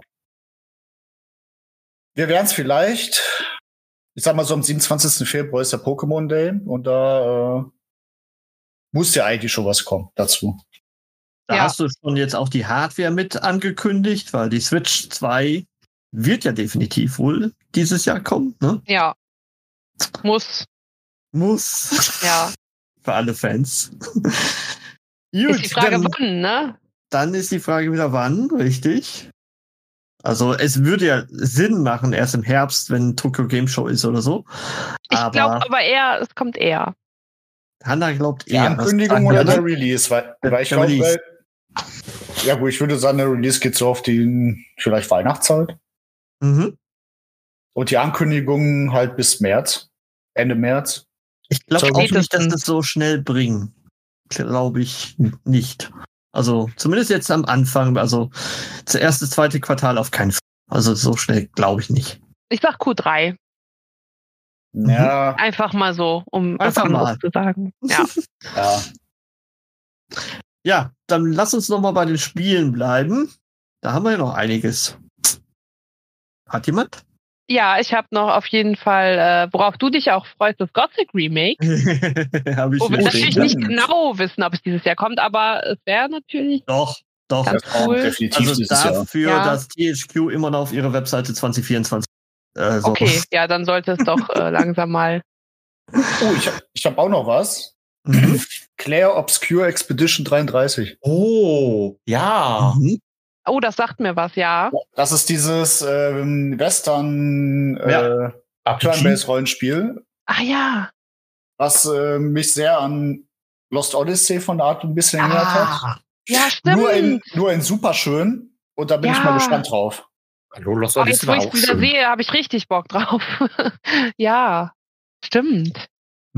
wir werden es vielleicht, ich sag mal so am 27. Februar ist der Pokémon Day. Und da muss ja eigentlich schon was kommen dazu. Da hast du schon jetzt auch die Hardware mit angekündigt, weil die Switch 2 wird ja definitiv wohl dieses Jahr kommen, ne? Ja. Muss. Ja. Für alle Fans. Gut, ist die Frage, wann, ne? Dann ist die Frage wieder wann, richtig? Also es würde ja Sinn machen, erst im Herbst, wenn Tokyo Game Show ist oder so. Ich glaube aber eher, es kommt eher. Hanna glaubt eher. Die Ankündigung oder der Release? Weil ich glaube, ja gut, ich würde sagen, der Release geht so auf die vielleicht Weihnachtszeit. Mhm. Und die Ankündigung halt bis März. Ende März. Ich glaube auch nicht, dass das so schnell bringen. Glaube ich nicht. Also zumindest jetzt am Anfang, also das erste, zweite Quartal auf keinen Fall. Also so schnell glaube ich nicht. Ich sag Q3. Ja. Einfach mal so, um einfach was mal zu sagen. Ja. Ja, dann lass uns noch mal bei den Spielen bleiben. Da haben wir ja noch einiges. Hat jemand? Ja, ich habe noch auf jeden Fall, worauf du dich auch freust, das Gothic Remake. Wo wir natürlich nicht genau wissen, ob es dieses Jahr kommt, aber es wäre natürlich Doch. ganz cool. Definitiv also dafür, dass THQ immer noch auf ihrer Webseite 2024 so. Okay, ja, dann sollte es doch langsam mal. Oh, ich hab auch noch was. Claire Obscure Expedition 33. Oh, ja. Oh, das sagt mir was, ja. Das ist dieses Western Turn-Based Rollenspiel. Ah ja. Was mich sehr an Lost Odyssey von der Art ein bisschen erinnert hat. Ja, stimmt. Nur in super schön. Und da bin ich mal gespannt drauf. Hallo, Lost Odyssey jetzt, wo ich es wieder sehe, habe ich richtig Bock drauf. Ja, stimmt.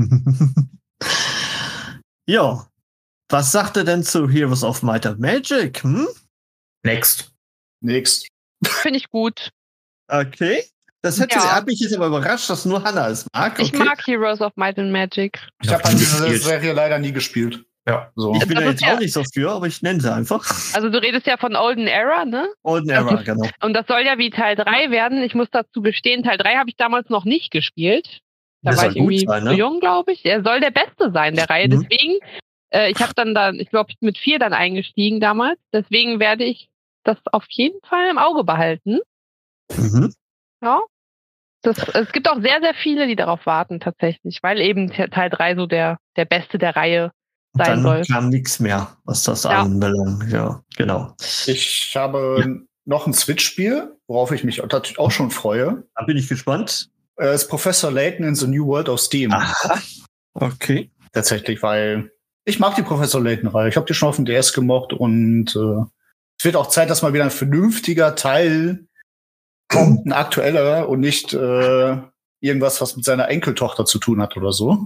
Ja. Was sagt er denn zu Heroes of Might and Magic? Next. Finde ich gut. Okay. Das hat mich jetzt aber überrascht, dass nur Hanna es mag. Okay. Ich mag Heroes of Might and Magic. Ich habe diese Serie leider nie gespielt. Ja. So. Ich bin da jetzt auch nicht so für, aber ich nenne sie einfach. Also du redest ja von Olden Era, ne? Olden Era, genau. Und das soll ja wie Teil 3 werden. Ich muss dazu gestehen, Teil 3 habe ich damals noch nicht gespielt. Da war ich irgendwie zu jung, glaube ich. Er soll der Beste sein der Reihe. Deswegen, ich habe ich glaube, mit 4 dann eingestiegen damals. Deswegen werde ich das auf jeden Fall im Auge behalten. Ja. Es gibt auch sehr, sehr viele, die darauf warten tatsächlich, weil eben Teil 3 so der Beste der Reihe sein soll. Dann kam nichts mehr, was das anbelangt. Ja, genau. Ich habe noch ein Switch-Spiel, worauf ich mich natürlich auch schon freue. Da bin ich gespannt. Es ist Professor Layton in the New World of Steam. Aha. Okay. Tatsächlich, weil ich mag die Professor Layton-Reihe. Ich habe die schon auf dem DS gemocht und es wird auch Zeit, dass mal wieder ein vernünftiger Teil kommt, ein aktueller und nicht irgendwas, was mit seiner Enkeltochter zu tun hat oder so.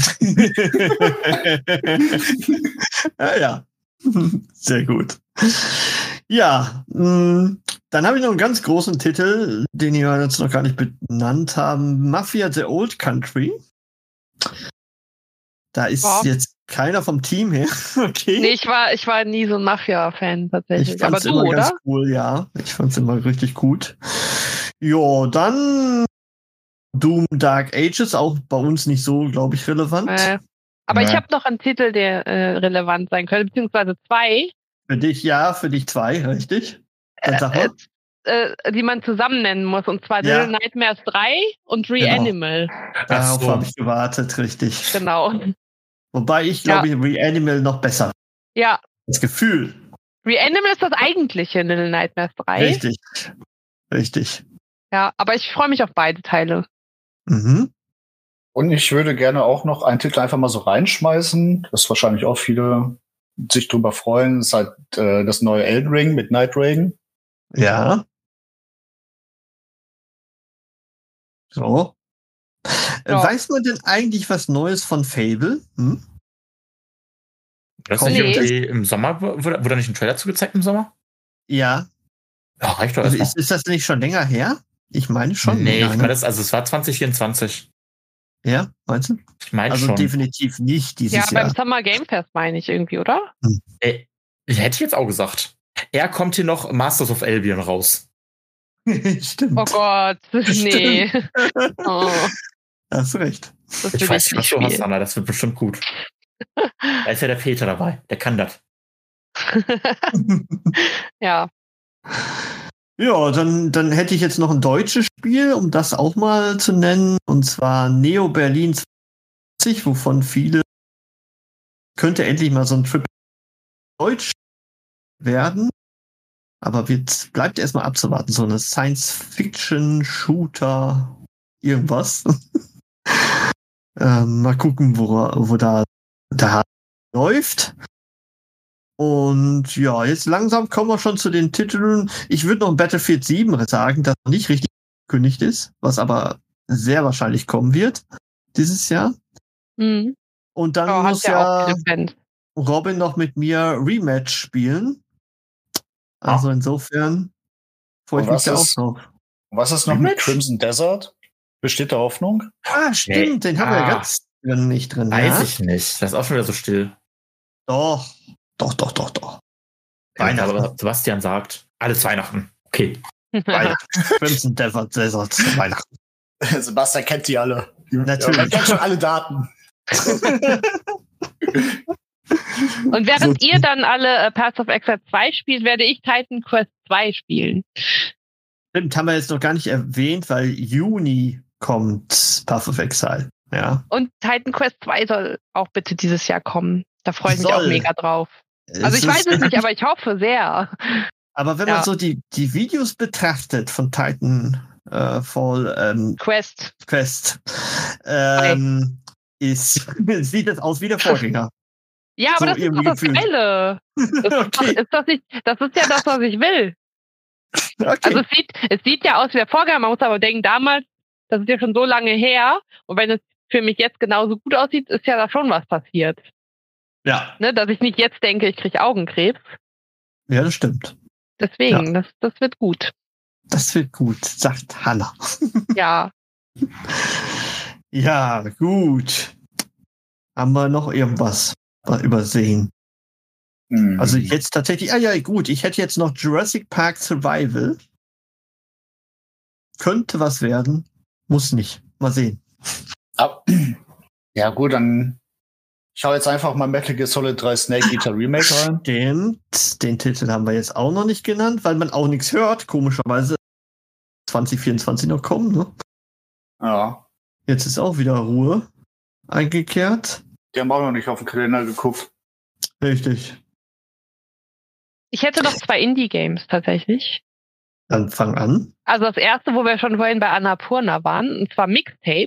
Ja. Sehr gut. Ja, dann habe ich noch einen ganz großen Titel, den wir jetzt noch gar nicht benannt haben. Mafia The Old Country. Da ist jetzt keiner vom Team her. Okay. Nee, ich war nie so ein Mafia-Fan tatsächlich. Ich fand's immer ganz cool, ja. Ich fand's immer richtig gut. Jo, dann Doom Dark Ages, auch bei uns nicht so, glaube ich, relevant. Aber ich habe noch einen Titel, der relevant sein könnte, beziehungsweise 2. Für dich 2, richtig? Die man zusammen nennen muss, und zwar Little Nightmares 3 und Reanimal. Darauf habe ich gewartet, richtig. Genau. Wobei ich glaube, Reanimal noch besser. Ja. Das Gefühl. Reanimal ist das eigentliche Little Nightmares 3. Richtig. Ja, aber ich freue mich auf beide Teile. Und ich würde gerne auch noch einen Titel einfach mal so reinschmeißen, das wahrscheinlich auch viele sich drüber freuen. Das ist halt das neue Elden Ring mit Night Rain. Ja. So. Ja. Weiß man denn eigentlich was Neues von Fable? Das Kommt nicht Nee. irgendwie im Sommer, wurde nicht ein Trailer zugezeigt im Sommer? Ja. Ja, reicht doch Also erstmal. ist das nicht schon länger her? Ich meine schon. Nee, ich länger, meine, ne? es war 2024. Ja, meinst du? Ich meine Also schon. definitiv nicht dieses Ja, beim Jahr. Summer Game Fest meine ich irgendwie, oder? Hätte ich jetzt auch gesagt. Er kommt hier noch Masters of Albion raus. Stimmt. Oh Gott, nee. Oh, Hast recht. das Ich will weiß ich nicht, was nicht du hast, spielen. Anna. Das wird bestimmt gut. Da ist ja der Peter dabei. Der kann das. Ja. Ja, dann hätte ich jetzt noch ein deutsches Spiel, um das auch mal zu nennen, und zwar Neo Berlin 20, wovon viele könnte endlich mal so ein Trip Deutsch werden, aber bleibt erstmal abzuwarten, so eine Science-Fiction-Shooter irgendwas. Mal gucken, wo da läuft. Und ja, jetzt langsam kommen wir schon zu den Titeln. Ich würde noch Battlefield 7 sagen, das noch nicht richtig angekündigt ist, was aber sehr wahrscheinlich kommen wird dieses Jahr. Mhm. Und dann Oh, hat muss ja auch viele Fans. Robin noch mit mir Rematch spielen. Also insofern freue ich Und mich da auch was drauf. Was ist noch mit Rematch? Crimson Desert? Besteht da Hoffnung? Ah, stimmt, den haben wir ja ganz nicht drin. Weiß ja? ich nicht. Das ist auch schon wieder so still. Doch. Weihnachten. Aber Sebastian sagt, alles Weihnachten. Okay. Weihnachten. Crimson Desert, Weihnachten. Sebastian kennt die alle. Natürlich. Er kennt schon alle Daten. Und während So- ihr dann alle Paths of Exile 2 spielt, werde ich Titan Quest 2 spielen. Stimmt, haben wir jetzt noch gar nicht erwähnt, weil Juni kommt Path of Exile. Ja. Und Titan Quest 2 soll auch bitte dieses Jahr kommen. Da freue ich mich auch Soll. mega drauf. Also ich weiß es nicht, aber ich hoffe sehr. Aber wenn Ja. man so die Videos betrachtet von Titanfall Quest. Quest, sieht das aus wie der Vorgänger. Ja, So aber das ist irgendwie doch das gefühlt. Geile. Okay. Das ist ja das, was ich will. Okay. Also es sieht ja aus wie der Vorgänger. Man muss aber denken, damals, das ist ja schon so lange her. Und wenn es für mich jetzt genauso gut aussieht, ist ja da schon was passiert. ja. Ne? Dass ich nicht jetzt denke, ich kriege Augenkrebs. Ja, das stimmt. Deswegen, das wird gut. Das wird gut, sagt Hannah. Ja. Ja, gut. Haben wir noch irgendwas übersehen? Also jetzt tatsächlich, ja, gut, ich hätte jetzt noch Jurassic Park Survival. Könnte was werden, muss nicht. Mal sehen. Ja, gut, dann schau jetzt einfach mal Metal Gear Solid 3 Snake Eater Remake rein. Stimmt, den Titel haben wir jetzt auch noch nicht genannt, weil man auch nichts hört, komischerweise 2024 noch kommen, ne? Ja. Jetzt ist auch wieder Ruhe eingekehrt. Die haben auch noch nicht auf den Kalender geguckt. Richtig. Ich hätte noch 2 Indie-Games tatsächlich. Dann fang an. Also das erste, wo wir schon vorhin bei Annapurna waren, und zwar Mixtape.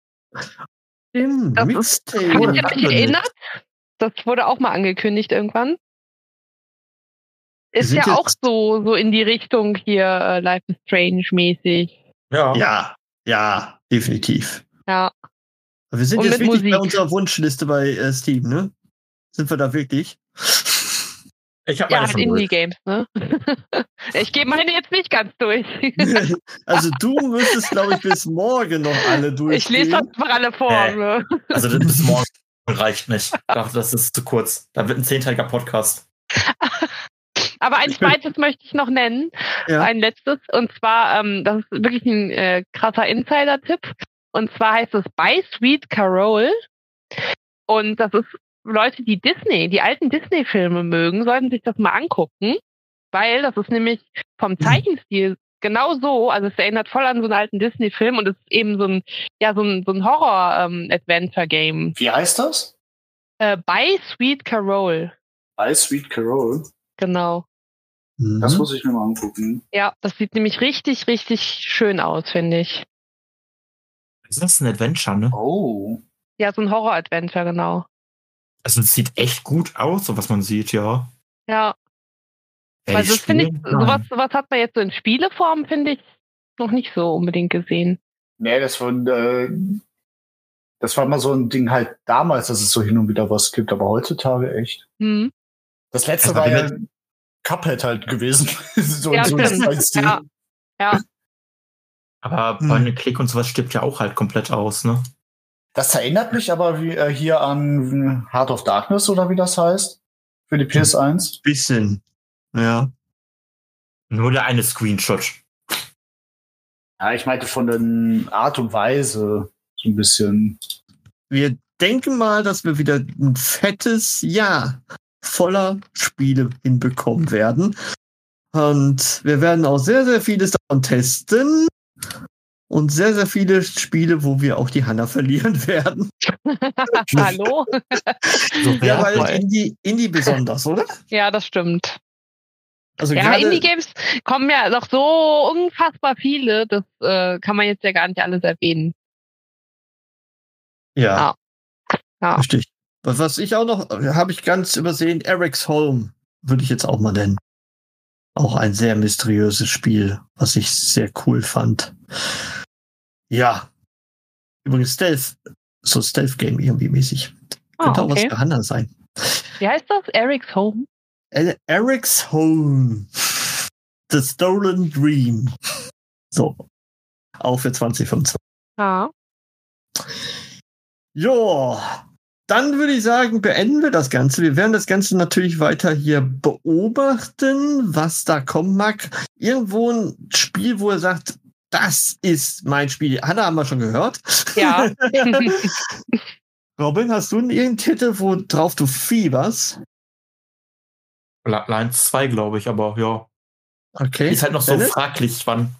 Im Das Mixtape. Habt wurde ihr euch angekündigt. erinnert? Das wurde auch mal angekündigt irgendwann. Ist Sind ja jetzt- auch so in die Richtung hier Life is Strange mäßig. Ja. Ja, definitiv. Ja. Wir sind Und jetzt mit wirklich bei Musik. unserer Wunschliste bei Steam, ne? Sind wir da wirklich? Ich habe Ja, meine halt schon durch. Indie-Games, ne? Ich gebe meine jetzt nicht ganz durch. Also du müsstest, glaube ich, bis morgen noch alle Ich durchgehen. lese einfach alle vor. Ne? Also das bis morgen reicht nicht. Ich dachte, das ist zu kurz. Da wird ein 10-teiliger Podcast. Aber ein zweites möchte ich noch nennen. Ja. Ein letztes. Und zwar, das ist wirklich ein krasser Insider-Tipp. Und zwar heißt es By Sweet Carol. Und das ist Leute, die alten Disney-Filme mögen, sollten sich das mal angucken. Weil das ist nämlich vom Zeichenstil genau so. Also es erinnert voll an so einen alten Disney-Film. Und es ist eben so ein Horror-Adventure-Game. Wie heißt das? By Sweet Carol. By Sweet Carol. Genau. Das Mhm. muss ich mir mal angucken. Ja, das sieht nämlich richtig, richtig schön aus, finde ich. Das ist ein Adventure, ne? Oh. Ja, so ein Horror-Adventure, genau. Also es sieht echt gut aus, so was man sieht, ja. Ja, Werde also das finde ich, spielen? Nein. sowas hat man jetzt so in Spieleform, finde ich, noch nicht so unbedingt gesehen. Nee, das war mal so ein Ding halt damals, dass es so hin und wieder was gibt, aber heutzutage echt. Hm. Das letzte war ja Cuphead halt gewesen. So Ja, so ein Stil. Ja. Aber Point-and-Click und sowas stirbt ja auch halt komplett aus, ne? Das erinnert mich aber hier an Heart of Darkness oder wie das heißt. Für die PS1. Bisschen. Ja. Nur der eine Screenshot. Ja, ich meinte von der Art und Weise so ein bisschen. Wir denken mal, dass wir wieder ein fettes Jahr voller Spiele hinbekommen werden. Und wir werden auch sehr, sehr vieles davon testen. Und sehr, sehr viele Spiele, wo wir auch die Hanna verlieren werden. Hallo? So, Ja, weil Indie besonders, oder? Ja, das stimmt. Also Ja, Indie-Games kommen ja noch so unfassbar viele, das kann man jetzt ja gar nicht alles erwähnen. Ja. Ja. Richtig. Was ich auch noch, habe ich ganz übersehen, Eric's Home würde ich jetzt auch mal nennen. Auch ein sehr mysteriöses Spiel, was ich sehr cool fand. Ja. Übrigens Stealth-Game irgendwie mäßig. Könnte auch was für Hanna sein. Wie heißt das? Eric's Home? Eric's Home. The Stolen Dream. So. Auch für 2025. Ja. Jo. Dann würde ich sagen, beenden wir das Ganze. Wir werden das Ganze natürlich weiter hier beobachten, was da kommen mag. Irgendwo ein Spiel, wo er sagt, das ist mein Spiel. Hanna, haben wir schon gehört. Ja. Robin, hast du irgendeinen Titel, worauf du fieberst? Bloodlines 2, glaube ich, aber ja. Okay. Ist halt noch so fraglich, wann.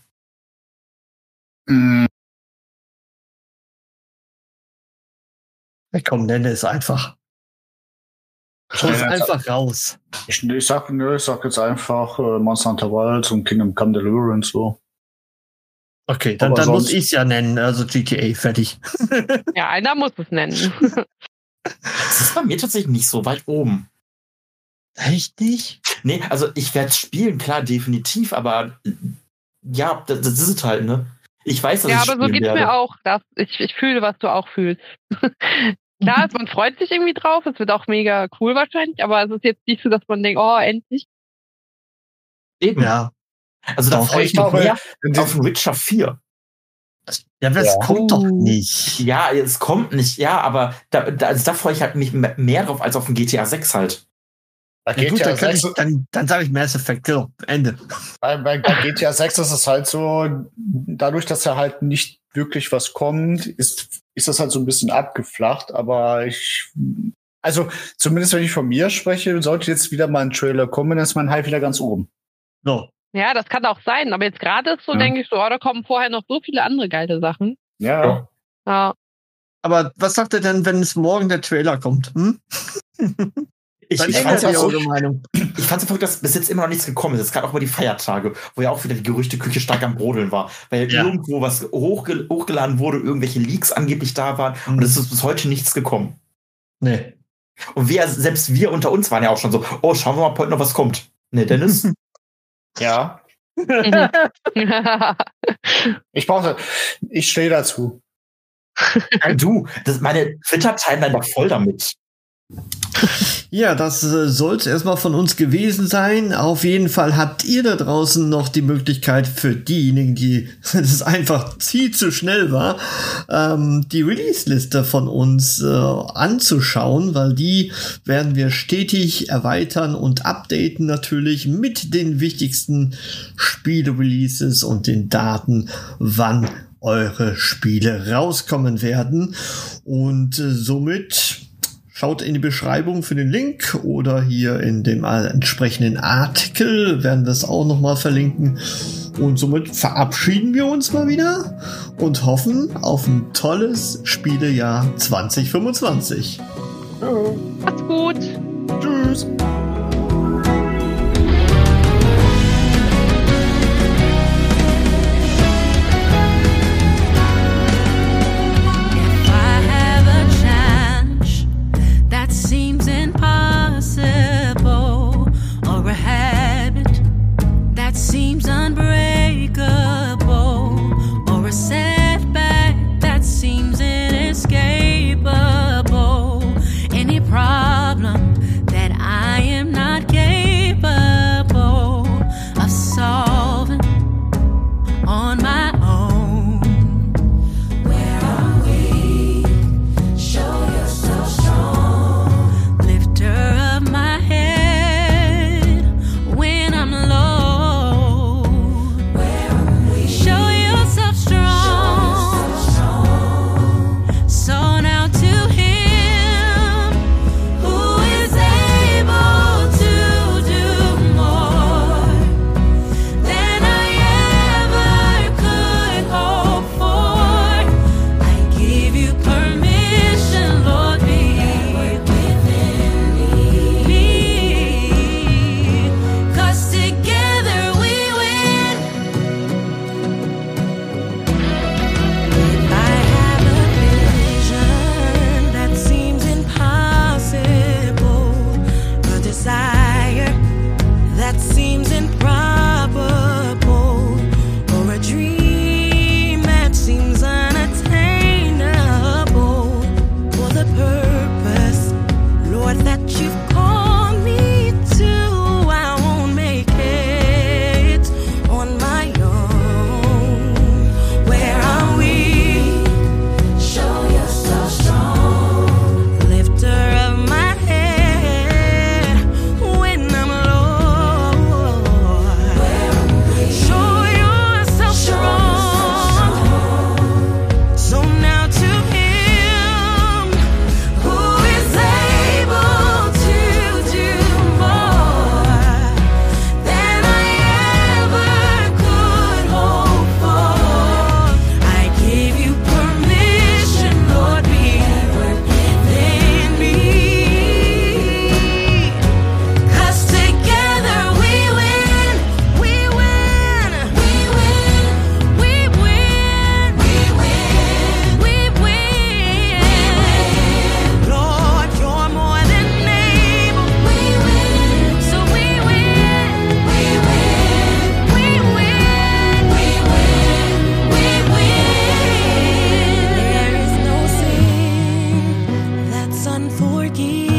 Ja, komm, nenne es einfach. Schau es einfach raus. Ich sag jetzt einfach Monster Hunter Wilds und Kingdom Come Deliverance so. Okay, dann muss ich es ja nennen, also GTA, fertig. Ja, einer muss es nennen. Das ist bei mir tatsächlich nicht so weit oben. Echt nicht? Nee, also ich werde spielen, klar, definitiv, aber ja, das ist es halt, ne? Ich weiß, dass ja, ich aber so geht's werde. mir auch. Ich fühle, was du auch fühlst. Klar, man freut sich irgendwie drauf, es wird auch mega cool wahrscheinlich, aber es ist jetzt nicht so, dass man denkt, oh, endlich. Eben. Ja. Also da freue ich mich mehr auf Witcher 4. Ja, aber es kommt doch nicht. Ja, es kommt nicht, ja, aber da freue ich halt mich mehr drauf als auf ein GTA 6 halt. Bei Ja, GTA gut, 6, dann sage ich Mass Effect, genau, Ende. bei GTA 6 ist es halt so, dadurch, dass ja halt nicht wirklich was kommt, ist das halt so ein bisschen abgeflacht, aber also zumindest wenn ich von mir spreche, sollte jetzt wieder mal ein Trailer kommen, dann ist mein Hype wieder ganz oben. So. Ja, das kann auch sein, aber jetzt gerade ist so, denke ich so, da kommen vorher noch so viele andere geile Sachen. Ja. Ja. Aber was sagt er denn, wenn es morgen der Trailer kommt? Ich fand's ja eure Meinung. Ich fand's verrückt, dass bis jetzt immer noch nichts gekommen ist. Jetzt gerade auch über die Feiertage, wo ja auch wieder die Gerüchteküche stark am Brodeln war. Weil irgendwo was hochgeladen wurde, irgendwelche Leaks angeblich da waren und es ist bis heute nichts gekommen. Nee. Und selbst wir unter uns waren ja auch schon so, oh, schauen wir mal, ob heute noch was kommt. Ne, Dennis? Ja. Ich stehe dazu. Du, meine Twitter-Timeline war voll damit. Ja, das soll es erstmal von uns gewesen sein. Auf jeden Fall habt ihr da draußen noch die Möglichkeit für diejenigen, die es einfach viel zu schnell war, die Release-Liste von uns anzuschauen, weil die werden wir stetig erweitern und updaten natürlich mit den wichtigsten Spiele-Releases und den Daten, wann eure Spiele rauskommen werden. Und somit schaut in die Beschreibung für den Link oder hier in dem entsprechenden Artikel werden wir es auch nochmal verlinken. Und somit verabschieden wir uns mal wieder und hoffen auf ein tolles Spielejahr 2025. Macht's gut. Tschüss. Seems impossible, or a habit that seems unbreakable, or a setback problem that I am not capable of solving on my own. Where are we? Show yourself strong. Lifter of my head when I'm low. Where are we? Show yourself strong. So now to him who is able to do more than I ever could hope for, I give you permission, Lord, be within me. 'Cause together we win. If I have a vision that seems impossible, a desire that seems improbable, or a dream that seems unattainable, for the purpose, Lord, that you've called me to, I won't make it on my own. Where are we? Show yourself strong. Lifter of my head when I'm low. Where are we? Show yourself strong. So now to him who is able to do more than I ever could hope for, I give you permission, Lord, be within me. 'Cause together we win, we win, we win, we win, we win, we win. Lord, you're more than able. We win, so we win, we win, we win, we win, we win. There is no sin that's unforgivable.